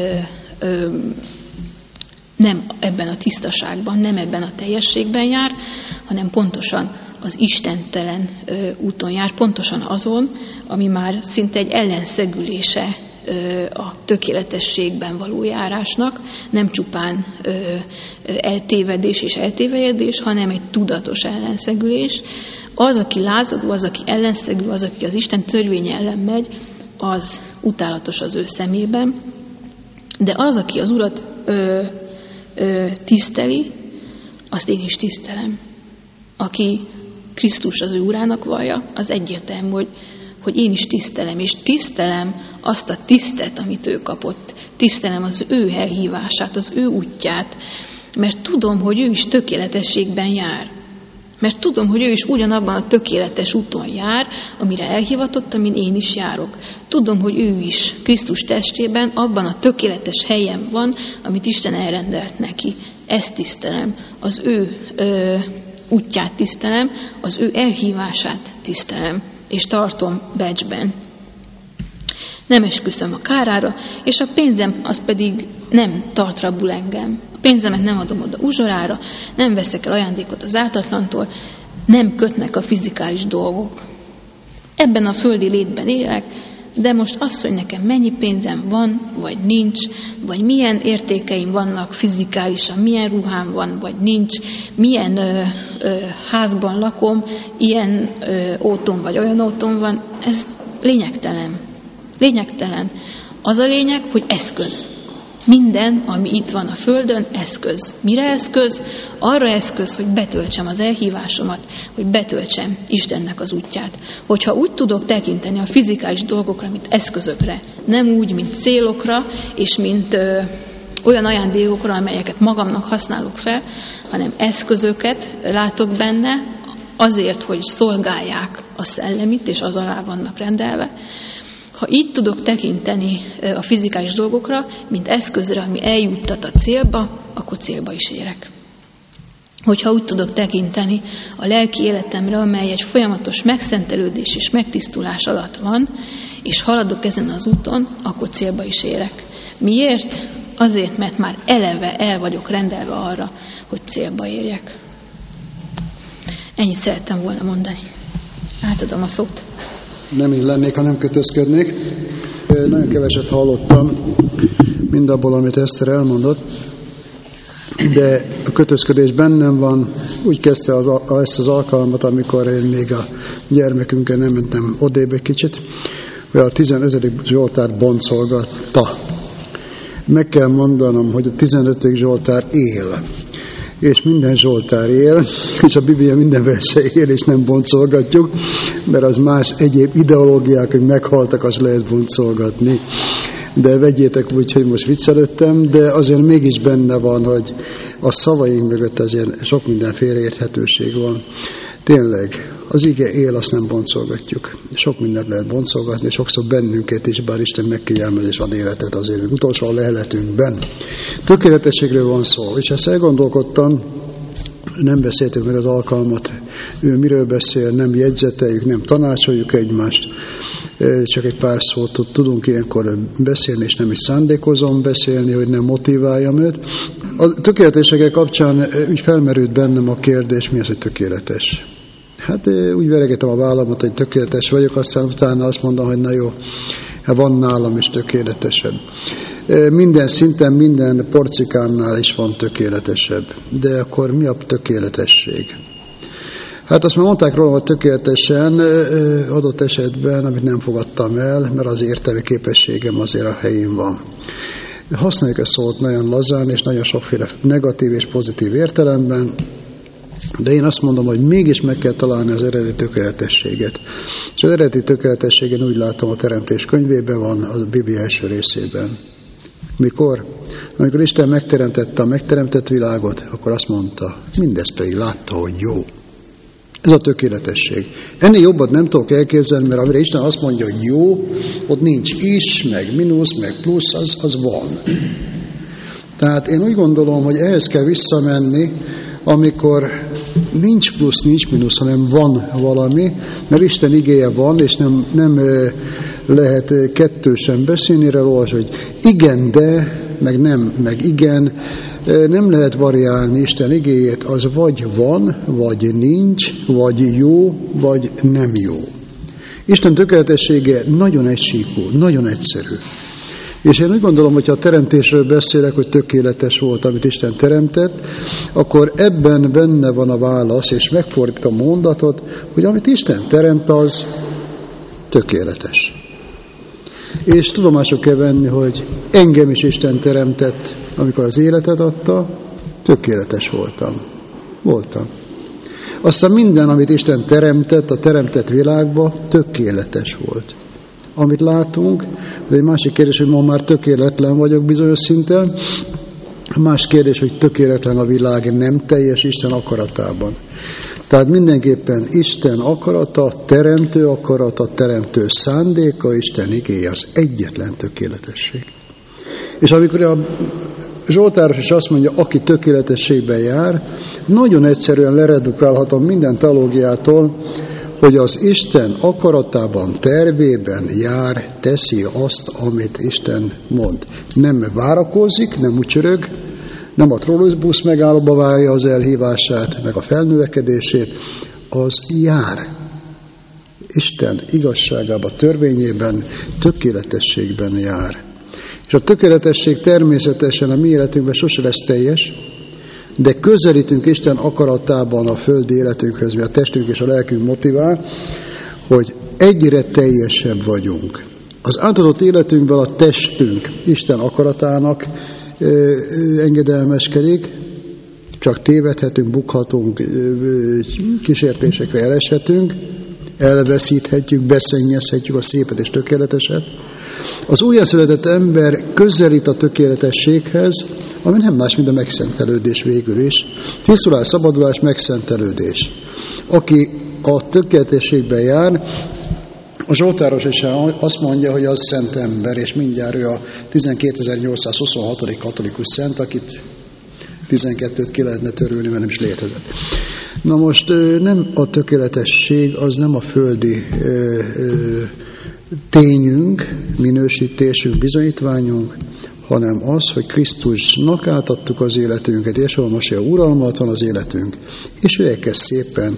nem ebben a tisztaságban, nem ebben a teljességben jár, hanem pontosan az istentelen úton jár, pontosan azon, ami már szinte egy ellenszegülése a tökéletességben való járásnak, nem csupán eltévedés és eltévejedés, hanem egy tudatos ellenszegülés. Az, aki lázadó, az, aki ellenszegül, az, aki az Isten törvénye ellen megy, az utálatos az ő szemében, de az, aki az Urat tiszteli, azt én is tisztelem. Aki Krisztus az ő Urának vallja, az egyértelmű, hogy én is tisztelem, és tisztelem azt a tisztet, amit ő kapott. Tisztelem az ő elhívását, az ő útját, mert tudom, hogy ő is tökéletességben jár. Mert tudom, hogy ő is ugyanabban a tökéletes úton jár, amire elhivatott, amin én is járok. Tudom, hogy ő is Krisztus testében abban a tökéletes helyen van, amit Isten elrendelt neki. Ezt tisztelem, az ő útját tisztelem, az ő elhívását tisztelem, és tartom becsben. Nem esküszöm a kárára, és a pénzem az pedig nem tart rabul engem. A pénzemet nem adom oda uzsorára, nem veszek el ajándékot az ártatlantól, nem kötnek a fizikális dolgok. Ebben a földi létben élek, de most az, hogy nekem mennyi pénzem van, vagy nincs, vagy milyen értékeim vannak fizikálisan, milyen ruhám van, vagy nincs, milyen házban lakom, ilyen óton vagy olyan óton van, ez lényegtelen. Lényegtelen. Az a lényeg, hogy eszköz. Minden, ami itt van a földön, eszköz. Mire eszköz? Arra eszköz, hogy betöltsem az elhívásomat, hogy betöltsem Istennek az útját. Hogyha úgy tudok tekinteni a fizikális dolgokra, mint eszközökre, nem úgy, mint célokra, és mint olyan ajándékokra, amelyeket magamnak használok fel, hanem eszközöket látok benne azért, hogy szolgálják a szellemit, és az alá vannak rendelve. Ha így tudok tekinteni a fizikális dolgokra, mint eszközre, ami eljuttat a célba, akkor célba is érek. hogyha úgy tudok tekinteni a lelki életemre, amely egy folyamatos megszentelődés és megtisztulás alatt van, és haladok ezen az úton, akkor célba is érek. Miért? Azért, mert már eleve el vagyok rendelve arra, hogy célba érjek. Ennyit szerettem volna mondani. Átadom a szót. Nem én lennék, ha nem kötözködnék. Nagyon keveset hallottam mindabból, amit Eszter elmondott, de a kötözködés bennem van. Úgy kezdte ezt az alkalmat, amikor én még a gyermekünkkel nem mentem odébb egy kicsit, hogy a 15. Zsoltárt boncolgatta. Meg kell mondanom, hogy a 15. Zsoltár él. És minden Zsoltár él, és a Biblia minden verse él, és nem boncolgatjuk, mert az más egyéb ideológiák, hogy meghaltak, azt lehet boncolgatni. De vegyétek úgy, hogy most viccelődtem, de azért mégis benne van, hogy a szavaink mögött azért sok minden félreérthetőség van. Tényleg, az ige él, azt nem boncolgatjuk. Sok mindent lehet boncolgatni, sokszor bennünket is, bár Isten megkegyelmezés ad életet azért, hogy utolsó a leheletünkben. Tökéletességről van szó, és ezt elgondolkodtam, nem beszéltük meg az alkalmat, ő miről beszél, nem jegyzeteljük, nem tanácsoljuk egymást, csak egy pár szót tudunk ilyenkor beszélni, és nem is szándékozom beszélni, hogy nem motiváljam őt. A tökéletességgel kapcsán úgy felmerült bennem a kérdés, mi az, hogy tökéletes? Hát úgy veregetem a vállamat, hogy tökéletes vagyok, aztán utána azt mondom, hogy na jó, van nálam is tökéletesebb. Minden szinten, minden porcikámnál is van tökéletesebb. De akkor mi a tökéletesség? Hát azt már mondták róla, hogy tökéletesen adott esetben, amit nem fogadtam el, mert az értelmi képességem azért a helyén van. Használjuk a szót nagyon lazán, és nagyon sokféle negatív és pozitív értelemben, de én azt mondom, hogy mégis meg kell találni az eredeti tökéletességet. És az eredeti tökéletességen úgy látom, a Teremtés könyvében van, a Biblia első részében. Mikor? Amikor Isten megteremtette a megteremtett világot, akkor azt mondta, mindez pedig látta, hogy jó. Ez a tökéletesség. Ennél jobbat nem tudok elképzelni, mert amire Isten azt mondja, hogy jó, ott nincs is, meg mínusz, meg plusz, az van. Tehát én úgy gondolom, hogy ehhez kell visszamenni, amikor nincs plusz, nincs mínusz, hanem van valami, mert Isten igéje van, és nem lehet kettősen beszélni róla, hogy igen, de, meg nem, meg igen, nem lehet variálni Isten igéjét, az vagy van, vagy nincs, vagy jó, vagy nem jó. Isten tökéletessége nagyon egysíkú, nagyon egyszerű. És én úgy gondolom, hogyha a teremtésről beszélek, hogy tökéletes volt, amit Isten teremtett, akkor ebben benne van a válasz, és megfordítom a mondatot, hogy amit Isten teremt, az tökéletes. És tudomásul kell venni, hogy engem is Isten teremtett, amikor az életet adta, tökéletes voltam. Aztán minden, amit Isten teremtett, a teremtett világban, tökéletes volt. Amit látunk, ez egy másik kérdés, hogy ma már tökéletlen vagyok bizonyos szinten, más kérdés, hogy tökéletlen a világ nem teljes Isten akaratában. Tehát mindenképpen Isten akarata, teremtő szándéka, Isten igéje az egyetlen tökéletesség. És amikor a Zsoltáros is azt mondja, aki tökéletességben jár, nagyon egyszerűen leredukálhatom minden teológiától, hogy az Isten akaratában, tervében jár, teszi azt, amit Isten mond. Nem várakozik, nem ucsörög, nem a trollibusz megállóba várja az elhívását, meg a felnövekedését, az jár. Isten igazságában, törvényében, tökéletességben jár. És a tökéletesség természetesen a mi életünkben sose lesz teljes, de közelítünk Isten akaratában a földi életünkhöz, mert a testünk és a lelkünk motivál, hogy egyre teljesebb vagyunk. Az átadott életünkben a testünk Isten akaratának engedelmeskedik, csak tévedhetünk, bukhatunk, kísértésekre eleshetünk, elveszíthetjük, beszennyezhetjük a szépet és tökéleteset. Az újjászületett ember közelít a tökéletességhez, ami nem más, mint a megszentelődés végül is. Tisztulás, szabadulás, megszentelődés. Aki a tökéletességben jár, a Zsoltáros is azt mondja, hogy az szent ember, és mindjárt ő a 12.826. katolikus szent, akit 12-t ki lehetne törülni, mert nem is létezett. Na most nem a tökéletesség, az nem a földi tényünk, minősítésünk, bizonyítványunk, hanem az, hogy Krisztusnak átadtuk az életünket, és a Masiha uralmat van az életünk, és ő elkezd szépen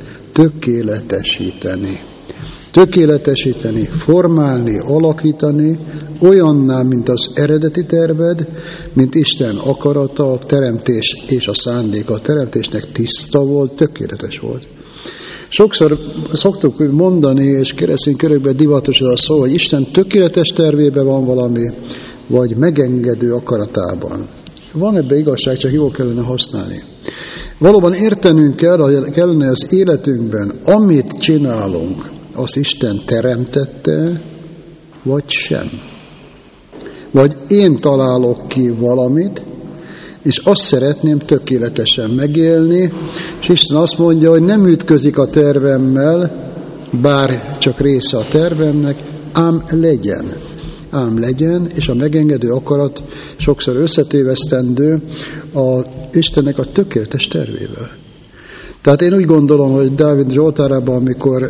tökéletesíteni, formálni, alakítani, olyanná, mint az eredeti terved, mint Isten akarata, a teremtés és a szándéka. A teremtésnek tiszta volt, tökéletes volt. Sokszor szoktuk mondani, és keresztény körökben divatos az a szó, hogy Isten tökéletes tervében van valami, vagy megengedő akaratában. Van ebbe igazság, csak jól kellene használni. Valóban értenünk kellene az életünkben, amit csinálunk, azt Isten teremtette, vagy sem. Vagy én találok ki valamit, és azt szeretném tökéletesen megélni, és Isten azt mondja, hogy nem ütközik a tervemmel, bár csak része a tervemnek, ám legyen, és a megengedő akarat sokszor összetévesztendő Istennek a tökéletes tervével. Tehát én úgy gondolom, hogy Dávid Zsoltárában, amikor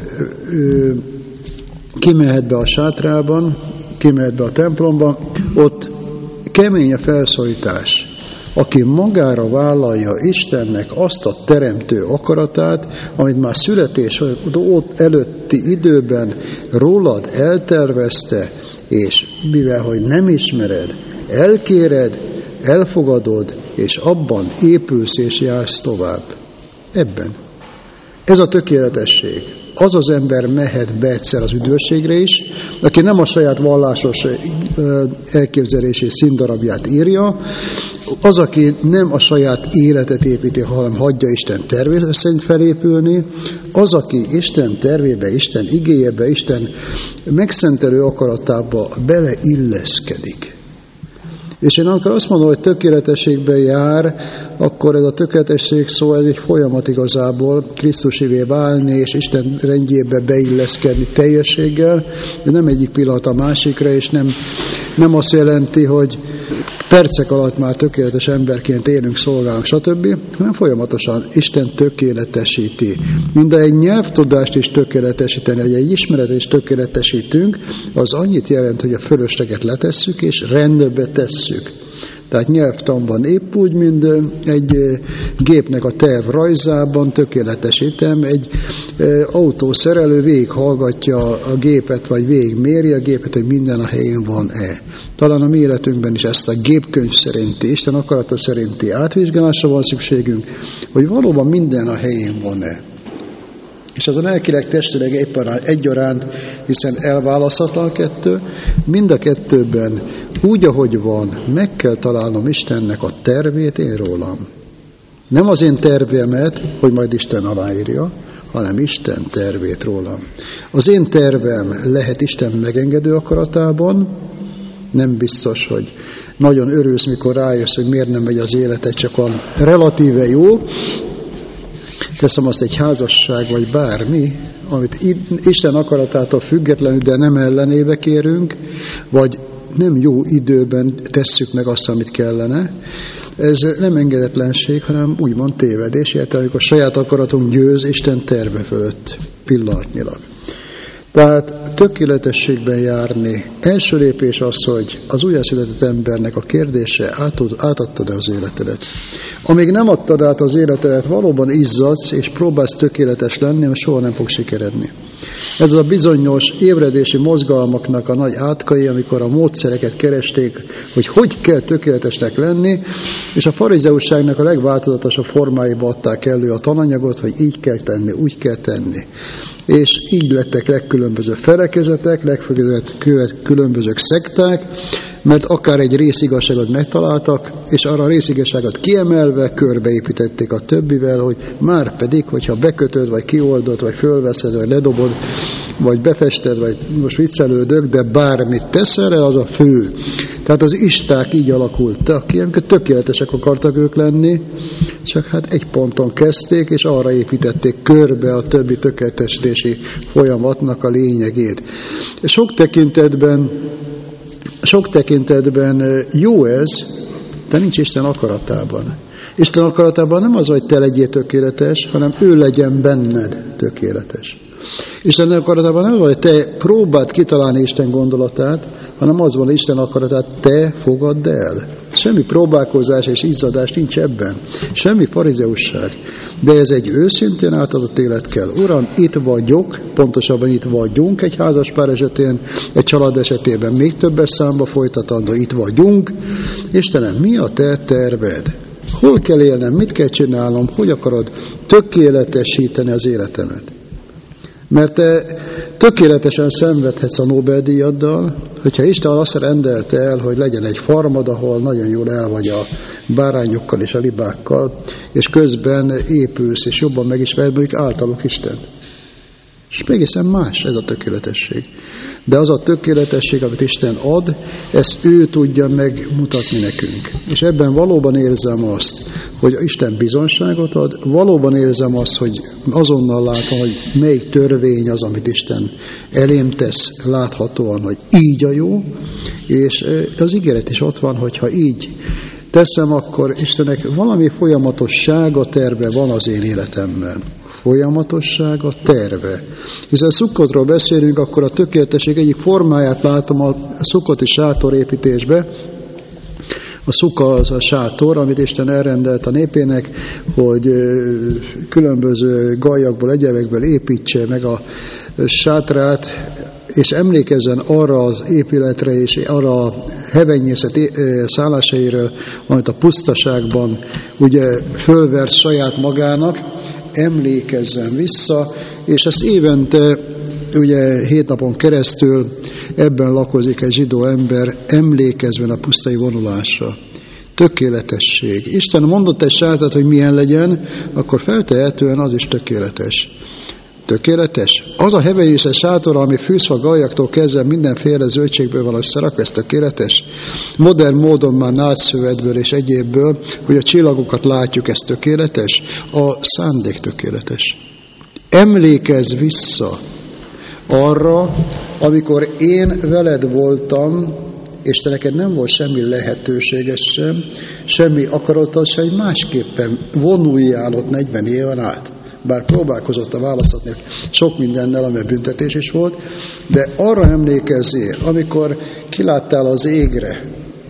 kimehet be a sátrában, kimehet be a templomba, ott kemény a felszólítás. Aki magára vállalja Istennek azt a teremtő akaratát, amit már születés előtti időben rólad eltervezte, és mivel, hogy nem ismered, elkéred, elfogadod, és abban épülsz és jársz tovább. Ebben. Ez a tökéletesség. Az az ember mehet be egyszer az üdvösségre is, aki nem a saját vallásos elképzelésé színdarabját írja, az, aki nem a saját életet építi, hanem hagyja Isten terve szerint felépülni, az, aki Isten tervébe, Isten igéjébe, Isten megszentelő akaratába beleilleszkedik. És én amikor azt mondom, hogy tökéletességben jár, akkor ez a tökéletesség szó, ez egy folyamat igazából, Krisztusivé válni, és Isten rendjébe beilleszkedni teljességgel, de nem egyik pillanat a másikra, és nem azt jelenti, hogy percek alatt már tökéletes emberként élünk, szolgálunk, stb., hanem folyamatosan Isten tökéletesíti. Minden egy nyelvtudást is tökéletesíteni, vagy egy ismeretet is tökéletesítünk, az annyit jelent, hogy a fölösleget letesszük, és rendbe tesszük. Tehát nyelvtanban épp úgy, mint egy gépnek a terv rajzában tökéletesítem, egy autószerelő végighallgatja a gépet, vagy végigméri a gépet, hogy minden a helyén van-e. Talán a mi életünkben is ezt a gépkönyv szerinti, Isten akarata szerinti átvizsgálásra van szükségünk, hogy valóban minden a helyén van-e. És az a lelkileg, testileg egyaránt, hiszen elválaszthatatlan kettő, mind a kettőben úgy, ahogy van, meg kell találnom Istennek a tervét én rólam. Nem az én tervemet, hogy majd Isten aláírja, hanem Isten tervét rólam. Az én tervem lehet Isten megengedő akaratában, nem biztos, hogy nagyon örülsz, mikor rájössz, hogy miért nem megy az életed, csak van relatíve jó. Teszem azt, egy házasság, vagy bármi, amit Isten akaratától függetlenül, de nem ellenébe kérünk, vagy nem jó időben tesszük meg azt, amit kellene. Ez nem engedetlenség, hanem úgymond tévedés, illetve amikor saját akaratunk győz Isten terve fölött pillanatnyilag. Tehát tökéletességben járni. Első lépés az, hogy az újjászületett embernek a kérdése, átadtad-e az életedet. Amíg nem adtad át az életedet, valóban izzadsz, és próbálsz tökéletes lenni, mert soha nem fog sikeredni. Ez a bizonyos ébredési mozgalmaknak a nagy átkai, amikor a módszereket keresték, hogy kell tökéletesnek lenni, és a farizeusságnak a legváltozatosabb formáiba adták elő a tananyagot, hogy így kell tenni, úgy kell tenni. És így lettek legkülönbözőbb felekezetek, legkülönbözőbb szekták, mert akár egy részigazságot megtaláltak, és arra a részigazságot kiemelve körbeépítették a többivel, hogy már pedig, hogyha bekötöd, vagy kioldod, vagy fölveszed, vagy ledobod, vagy befested, vagy most viccelődök, de bármit teszel, az a fő. Tehát az isták így alakultak ki, amikor tökéletesek akartak ők lenni, csak hát egy ponton kezdték, és arra építették körbe a többi tökéletesítési folyamatnak a lényegét. Sok tekintetben jó ez, de nincs Isten akaratában. Isten akaratában nem az, hogy te legyél tökéletes, hanem ő legyen benned tökéletes. Isten akaratában nem az, hogy te próbáld kitalálni Isten gondolatát, hanem az van, Isten akaratát te fogadd el. Semmi próbálkozás és izzadás nincs ebben. Semmi farizeusság. De ez egy őszintén átadott élet kell. Uram, itt vagyok, pontosabban itt vagyunk egy házaspár esetén, egy család esetében még többes számba folytatandó, itt vagyunk. Istenem, mi a te terved? Hol kell élnem? Mit kell csinálnom? Hogy akarod tökéletesíteni az életemet? Mert te tökéletesen szenvedhetsz a Nobel-díjaddal, hogyha Isten azt rendelte el, hogy legyen egy farmad, ahol nagyon jól el vagy a bárányokkal és a libákkal, és közben épülsz, és jobban megismered mondjuk általuk Istent. És egészen más ez a tökéletesség. De az a tökéletesség, amit Isten ad, ezt ő tudja megmutatni nekünk. És ebben valóban érzem azt, hogy Isten bizonságot ad, valóban érzem azt, hogy azonnal látom, hogy melyik törvény az, amit Isten elém tesz láthatóan, hogy így a jó, és az ígéret is ott van, hogyha így teszem, akkor Istennek valami folyamatossága, terve van az én életemben. Folyamatossága, terve. Hiszen Szukkotról beszélünk, akkor a tökéletesség egyik formáját látom a szukkoti sátorépítésbe. A szukka az a sátor, amit Isten elrendelt a népének, hogy különböző gallyakból, egyebekből építse meg a sátrát, és emlékezzen arra az épületre és arra a hevenyészet szállásairól, amit a pusztaságban ugye fölvert saját magának, emlékezzen vissza, és ezt évente, ugye 7 napon keresztül ebben lakozik egy zsidó ember, emlékezve a pusztai vonulásra. Tökéletesség. Isten mondott egy sátrat, hogy milyen legyen, akkor feltehetően az is tökéletes. Tökéletes? Az a hevenyészet sátor, ami fűzve gallyaktól kezdve mindenféle zöldségből van összerakva, ez tökéletes? Modern módon már nátszövetből és egyébből, hogy a csillagokat látjuk, ez tökéletes? A szándék tökéletes. Emlékezz vissza arra, amikor én veled voltam, és te neked nem volt semmi lehetőséges sem, semmi akaratod sem, hogy másképpen vonuljál ott 40 éven át. Bár próbálkozott a választani sok mindennel, ami büntetés is volt, de arra emlékezzél, amikor kiláttál az égre,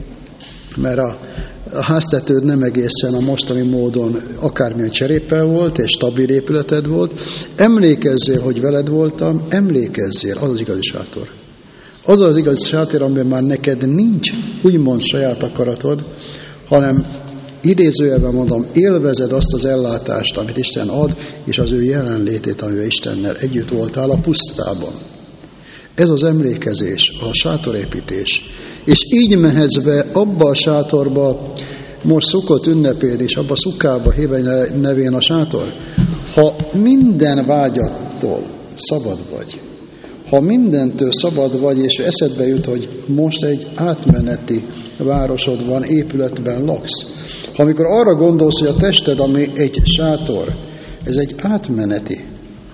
mert a háztetőd nem egészen a mostani módon akármilyen cseréppel volt, és stabil épületed volt, emlékezzél, hogy veled voltam, emlékezzél, az az igazi sátor. Az az igazi sátor, amiben már neked nincs úgymond saját akaratod, hanem idézőjelben mondom, élvezed azt az ellátást, amit Isten ad, és az ő jelenlétét, amivel Istennel együtt voltál a pusztában. Ez az emlékezés, a sátorépítés. És így mehetsz be abba a sátorba, most Szukkot ünnepén is, abba a szukkába hívja nevén a sátor. Ha minden vágyattól szabad vagy, ha mindentől szabad vagy, és eszedbe jut, hogy most egy átmeneti városod van, épületben laksz, ha amikor arra gondolsz, hogy a tested, ami egy sátor, ez egy átmeneti,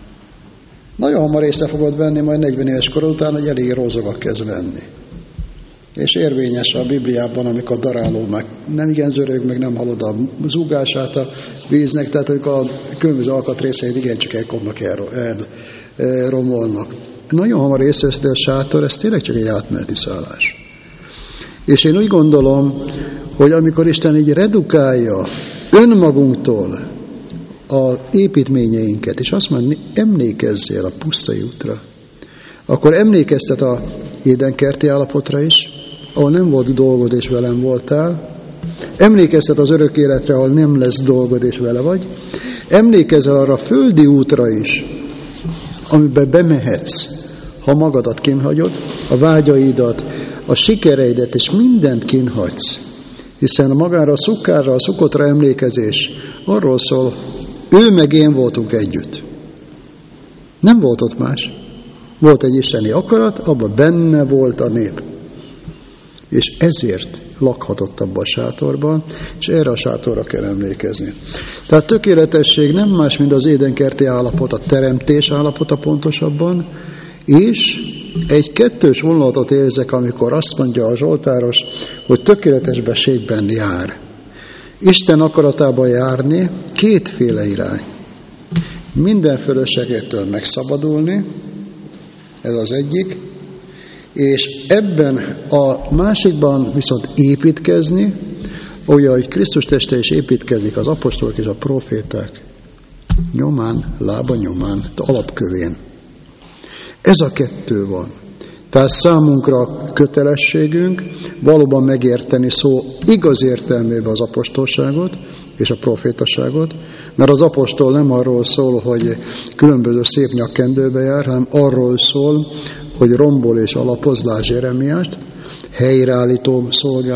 nagyon hamar észre fogod venni majd 40 éves korod után, hogy elég rozogak kezd lenni. És érvényes a Bibliában, amikor a daráló meg nem igen zörög, meg nem hallod a zúgását a víznek, tehát amikor a különböző alkatrészeit igencsak elkopnak, elromolnak. Nagyon hamar észreveszed, a sátor, ez tényleg csak egy átmeneti szállás. És én úgy gondolom, hogy amikor Isten így redukálja önmagunktól az építményeinket, és azt mondja, emlékezzél a pusztai útra, akkor emlékeztet a édenkerti állapotra is, ahol nem volt dolgod, és velem voltál. Emlékeztet az örök életre, ahol nem lesz dolgod, és vele vagy. Emlékezzel arra a földi útra is, amiben bemehetsz, ha magadat kinhagyod, a vágyaidat, a sikereidet, és mindent kinhagysz. Hiszen magára a szukkára, a Szukkotra emlékezés arról szól, ő meg én voltunk együtt. Nem volt ott más. Volt egy isteni akarat, abban benne volt a nép. És ezért lakhatott abban a sátorban, és erre a sátorra kell emlékezni. Tehát tökéletesség nem más, mint az édenkerti állapot, a teremtés állapota pontosabban, és egy kettős vonulatot érzek, amikor azt mondja a Zsoltáros, hogy tökéletességben jár. Isten akaratában járni kétféle irány. Minden fölösségétől megszabadulni, ez az egyik, és ebben a másikban viszont építkezni, úgy, ahogy Krisztus teste is építkezik az apostolok és a proféták nyomán, lába nyomán, alapkövén. Ez a kettő van. Tehát számunkra kötelességünk valóban megérteni szó igaz értelmében az apostolságot és a profétaságot, mert az apostol nem arról szól, hogy különböző szép nyakkendőbe jár, hanem arról szól, hogy rombol és alapoz, lásd Jeremiást, helyreállító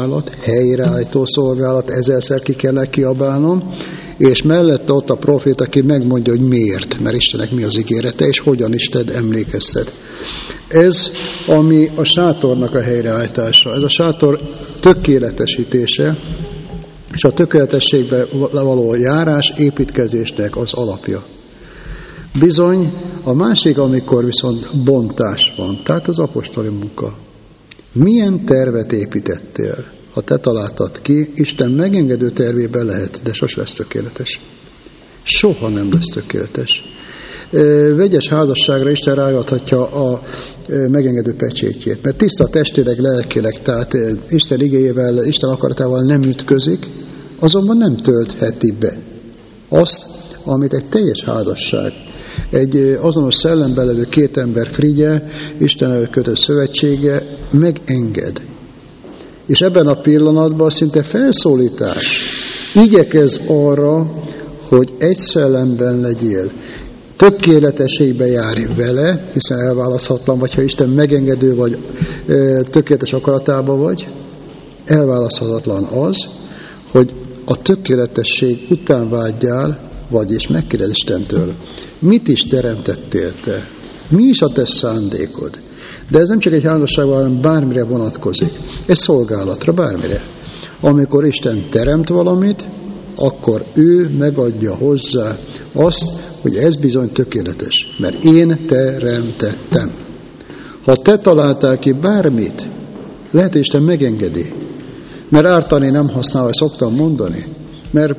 szolgálat, ezerszer ki kell kiabálnom, és mellette ott a profét, aki megmondja, hogy miért, mert Istennek mi az ígérete, és hogyan Isten emlékeztet. Ez, ami a sátornak a helyreállítása, ez a sátor tökéletesítése, és a tökéletességbe való járás építkezésnek az alapja. Bizony, a másik, amikor viszont bontás van, tehát az apostoli munka. Milyen tervet építettél? Ha te találtad ki, Isten megengedő tervében lehet, de sose lesz tökéletes. Soha nem lesz tökéletes. Vegyes házasságra Isten ráadhatja a megengedő pecsétjét, mert tiszta testileg, lelkileg, tehát Isten igéjével, Isten akaratával nem ütközik, azonban nem töltheti be azt, amit egy teljes házasság, egy azonos szellemben levő két ember frigye, Isten kötött szövetsége megenged. És ebben a pillanatban szinte felszólítás. Igyekezz arra, hogy egy szellemben legyél. Tökéletességbe járj vele, hiszen elválaszthatatlan vagy, ha Isten megengedő vagy, tökéletes akaratában vagy, elválaszthatatlan az, hogy a tökéletesség után vágyjál, vagyis megkérdez Istentől. Mit is teremtettél te? Mi is a te szándékod? De ez nem csak egy házasságban, hanem bármire vonatkozik. Ez szolgálatra, bármire. Amikor Isten teremt valamit, akkor ő megadja hozzá azt, hogy ez bizony tökéletes. Mert én teremtettem. Ha te találtál ki bármit, lehet, hogy Isten megengedi. Mert ártani nem használ, hogy szoktam mondani. Mert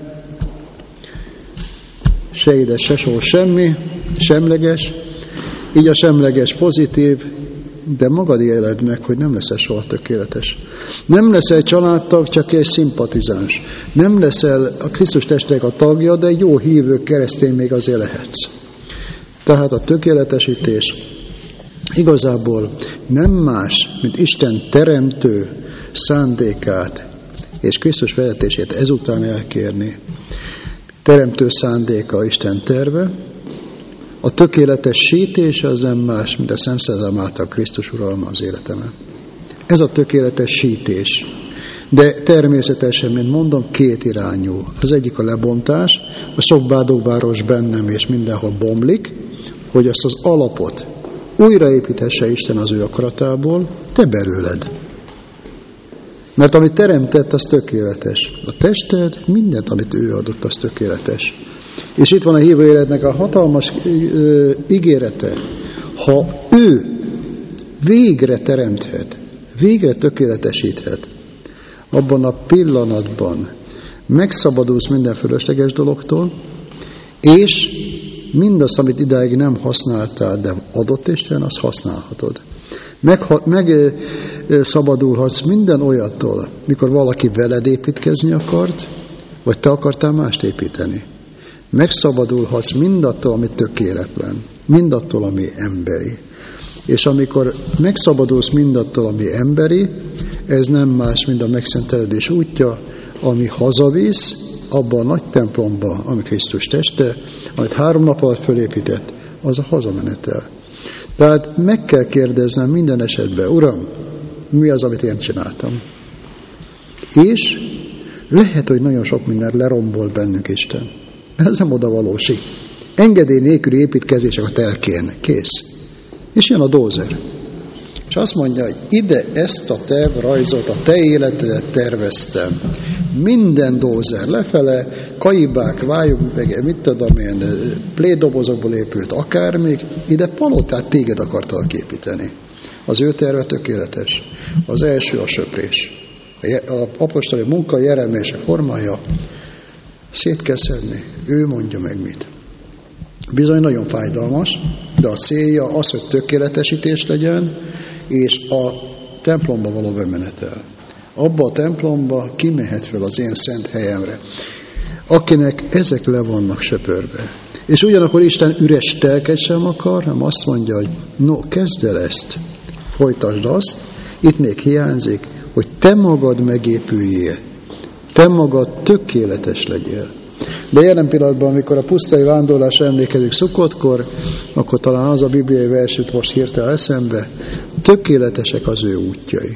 se édes, se só, semmi, semleges, így a semleges pozitív, de magad éled meg, hogy nem leszel soha tökéletes. Nem leszel családtag, csak egy szimpatizáns. Nem leszel a Krisztus testének a tagja, de egy jó hívő keresztény még azért lehetsz. Tehát a tökéletesítés igazából nem más, mint Isten teremtő szándékát és Krisztus vezetését ezután elkérni. Teremtő szándéka Isten terve, a tökéletesítés az nem más, mint a Szent Szellem által Krisztus uralma az életemen. Ez a tökéletesítés. De természetesen, mint mondom, két irányú. Az egyik a lebontás, a sok bádogváros bennem és mindenhol bomlik, hogy azt az alapot újraépíthesse Isten az ő akaratából, te belőled. Mert amit teremtett, az tökéletes. A tested, mindent, amit ő adott, az tökéletes. És itt van a hívő életnek a hatalmas ígérete. Ha ő végre teremthet, végre tökéletesíthet, abban a pillanatban megszabadulsz minden fölösleges dologtól, és mindazt, amit idáig nem használtál, de adott Isten, azt használhatod. Megszabadulhatsz minden olyattól, mikor valaki veled építkezni akart, vagy te akartál mást építeni. Megszabadulhatsz mindattól, ami tökéletlen, mindattól, ami emberi. És amikor megszabadulsz mindattól, ami emberi, ez nem más, mint a megszentelődés útja, ami hazavisz abba a nagy templomba, ami Krisztus teste, amit 3 nap alatt fölépített, az a hazamenetel. Tehát meg kell kérdeznem minden esetben, Uram, mi az, amit én csináltam? És lehet, hogy nagyon sok minden lerombol bennünk Isten. Ez nem odavalósi. Engedély nélküli építkezések a telkén. Kész. És jön a dózer. És azt mondja, hogy ide ezt a tervrajzot, a te életedet terveztem. Minden dózer lefele, kaibák, vályunk meg, mit tudom én, plédobozokból épült akármik, ide palotát téged akartalak építeni. Az ő terve tökéletes. Az első a söprés. A apostoli munka Jeremiás formája szét kell szedni. Ő mondja meg mit. Bizony nagyon fájdalmas, de a célja az, hogy tökéletesítés legyen, és a templomba való bemenetel. Abba a templomba kimehet fel az én szent helyemre, akinek ezek le vannak söpörve. És ugyanakkor Isten üres telket sem akar, hanem azt mondja, hogy no, kezd el ezt, folytasd azt, itt még hiányzik, hogy te magad megépüljél, te magad tökéletes legyél. De jelen pillanatban, amikor a pusztai vándorlásra emlékezünk Szukkotkor, akkor talán az a bibliai vers jut most hirtelen eszembe, tökéletesek az ő útjai.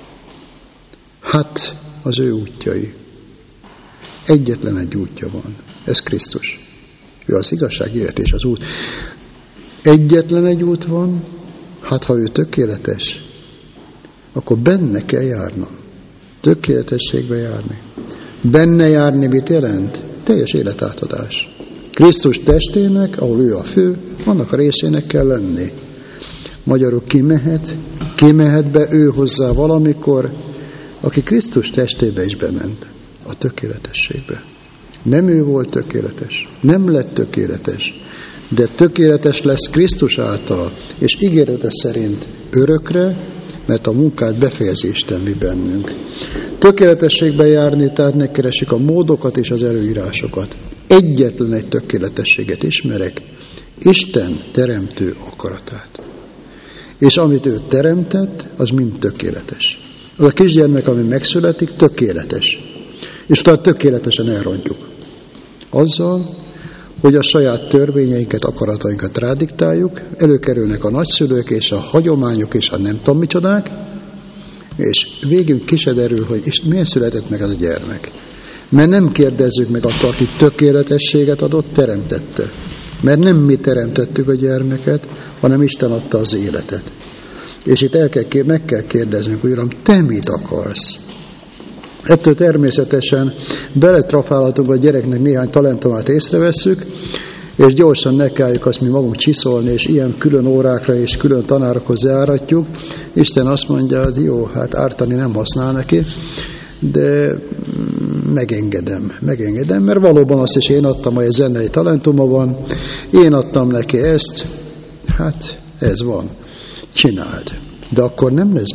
Hát az ő útjai. Egyetlen egy útja van, ez Krisztus. Ő az igazság, élet és az út. Egyetlen egy út van, hát ha ő tökéletes, akkor benne kell járnom. Tökéletességbe járni. Benne járni mit jelent? Teljes életátadás. Krisztus testének, ahol ő a fő, annak a részének kell lenni. Magyarul kimehet be ő hozzá valamikor, aki Krisztus testébe is bement, a tökéletességbe. Nem ő volt tökéletes, nem lett tökéletes, de tökéletes lesz Krisztus által, és ígérete szerint örökre, mert a munkát befejezésten mi bennünk. Tökéletességbe járni, tehát megkeresik a módokat és az előírásokat. Egyetlen egy tökéletességet ismerek, Isten teremtő akaratát. És amit ő teremtett, az mind tökéletes. Az a kisgyermek, ami megszületik, tökéletes. És utána tökéletesen elrontjuk. Azzal, hogy a saját törvényeinket, akaratainkat rádiktáljuk, előkerülnek a nagyszülők és a hagyományok és a nem tudom micsodák, és végül ki se derül, hogy és miért született meg az a gyermek. Mert nem kérdezzük meg attól, aki tökéletességet adott, teremtette. Mert nem mi teremtettük a gyermeket, hanem Isten adta az életet. És itt meg kell kérdeznünk, hogy Uram, te mit akarsz? Ettől természetesen beletrafálhatunk a gyereknek néhány talentumát észrevesszük, és gyorsan nekiálljuk azt mi magunk csiszolni, és ilyen külön órákra és külön tanárokhoz járatjuk. Isten azt mondja, hogy jó, hát ártani nem használ neki, de megengedem, mert valóban azt is én adtam, hogy egy zenei talentuma van, én adtam neki ezt, hát ez van, csináld. De akkor nem lesz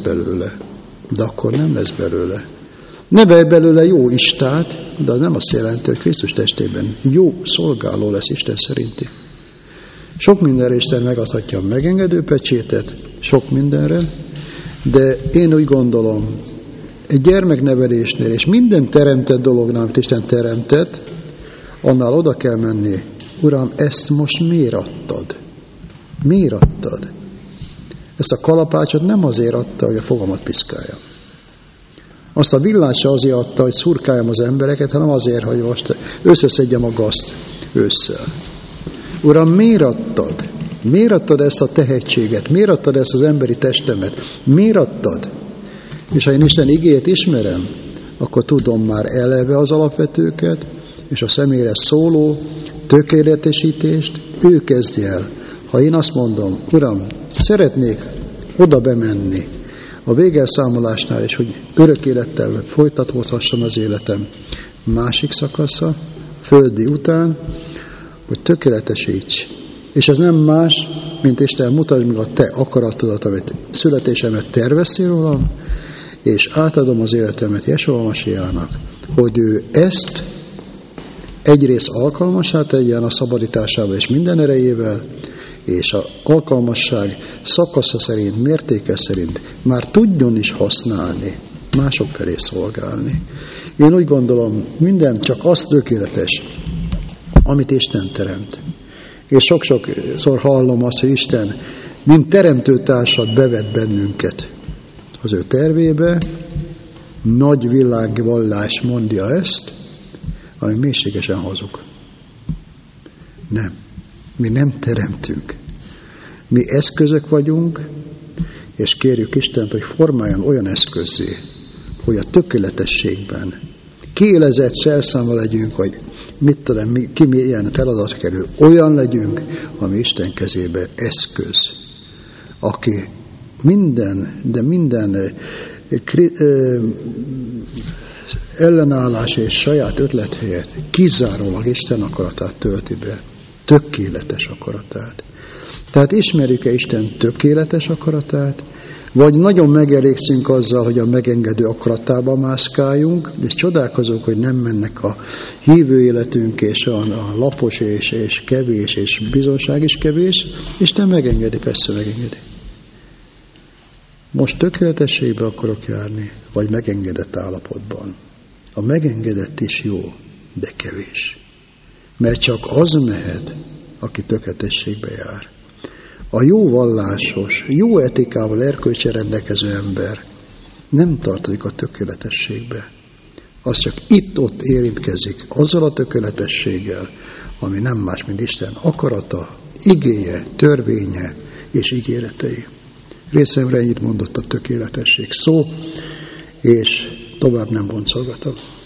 belőle. Nevelj belőle jó istát, de az nem azt jelenti, hogy Krisztus testében jó szolgáló lesz Isten szerinti. Sok mindenre Isten megadhatja a megengedő pecsétet, sok mindenre, de én úgy gondolom, egy gyermeknevelésnél és minden teremtett dolognál, amit Isten teremtett, annál oda kell menni, Uram, ezt most miért adtad? Miért adtad? Ezt a kalapácsot nem azért adta, hogy a fogamat piszkáljam. Azt a villát se azért adta, hogy szurkáljam az embereket, hanem azért, hogy most összeszedjem a gazt ősszel. Uram, miért adtad? Miért adtad ezt a tehetséget? Miért adtad ezt az emberi testemet? Miért adtad? És ha én Isten igéjét ismerem, akkor tudom már eleve az alapvetőket, és a személyre szóló tökéletesítést ő kezdje el. Ha én azt mondom, Uram, szeretnék oda bemenni, a végelszámolásnál is, hogy örök élettel folytatódhasson az életem másik szakasza, földi után, hogy tökéletesíts. És ez nem más, mint Isten, mutasd meg a te akaratodat, amit születésemet terveztél rólam, és átadom az életemet Jesúa Masiának, hogy ő ezt egyrészt alkalmassá tegyen a szabadításával és minden erejével, és az alkalmasság szakasza szerint, mértéke szerint már tudjon is használni, mások felé szolgálni. Én úgy gondolom, minden csak az tökéletes, amit Isten teremt. És sok-sokszor hallom azt, hogy Isten, mint teremtőtársat bevet bennünket az ő tervébe, nagy világvallás mondja ezt, ami mélységesen hazug. Nem. Mi nem teremtünk. Mi eszközök vagyunk, és kérjük Istent, hogy formáljon olyan eszközzé, hogy a tökéletességben kiélezett szerszámmal legyünk, hogy mit tudom, ki milyen feladat kerül, olyan legyünk, ami Isten kezébe eszköz, aki minden ellenállás és saját ötlet helyett kizárólag Isten akaratát tölti be, tökéletes akaratát. Tehát ismerjük-e Isten tökéletes akaratát, vagy nagyon megelégszünk azzal, hogy a megengedő akaratába mászkáljunk, és csodálkozunk, hogy nem mennek a hívő életünk, és a lapos és kevés, és bizonság is kevés. Isten megengedi, persze megengedi. Most tökéletességbe akarok járni, vagy megengedett állapotban. A megengedett is jó, de kevés. Mert csak az mehet, aki tökéletességbe jár. A jó vallásos, jó etikával, erkölcsel rendelkező ember nem tartozik a tökéletességbe. Az csak itt-ott érintkezik azzal a tökéletességgel, ami nem más, mint Isten akarata, igéje, törvénye és ígéretei. Részemre ennyit mondott a tökéletesség szó, és tovább nem boncolgatom.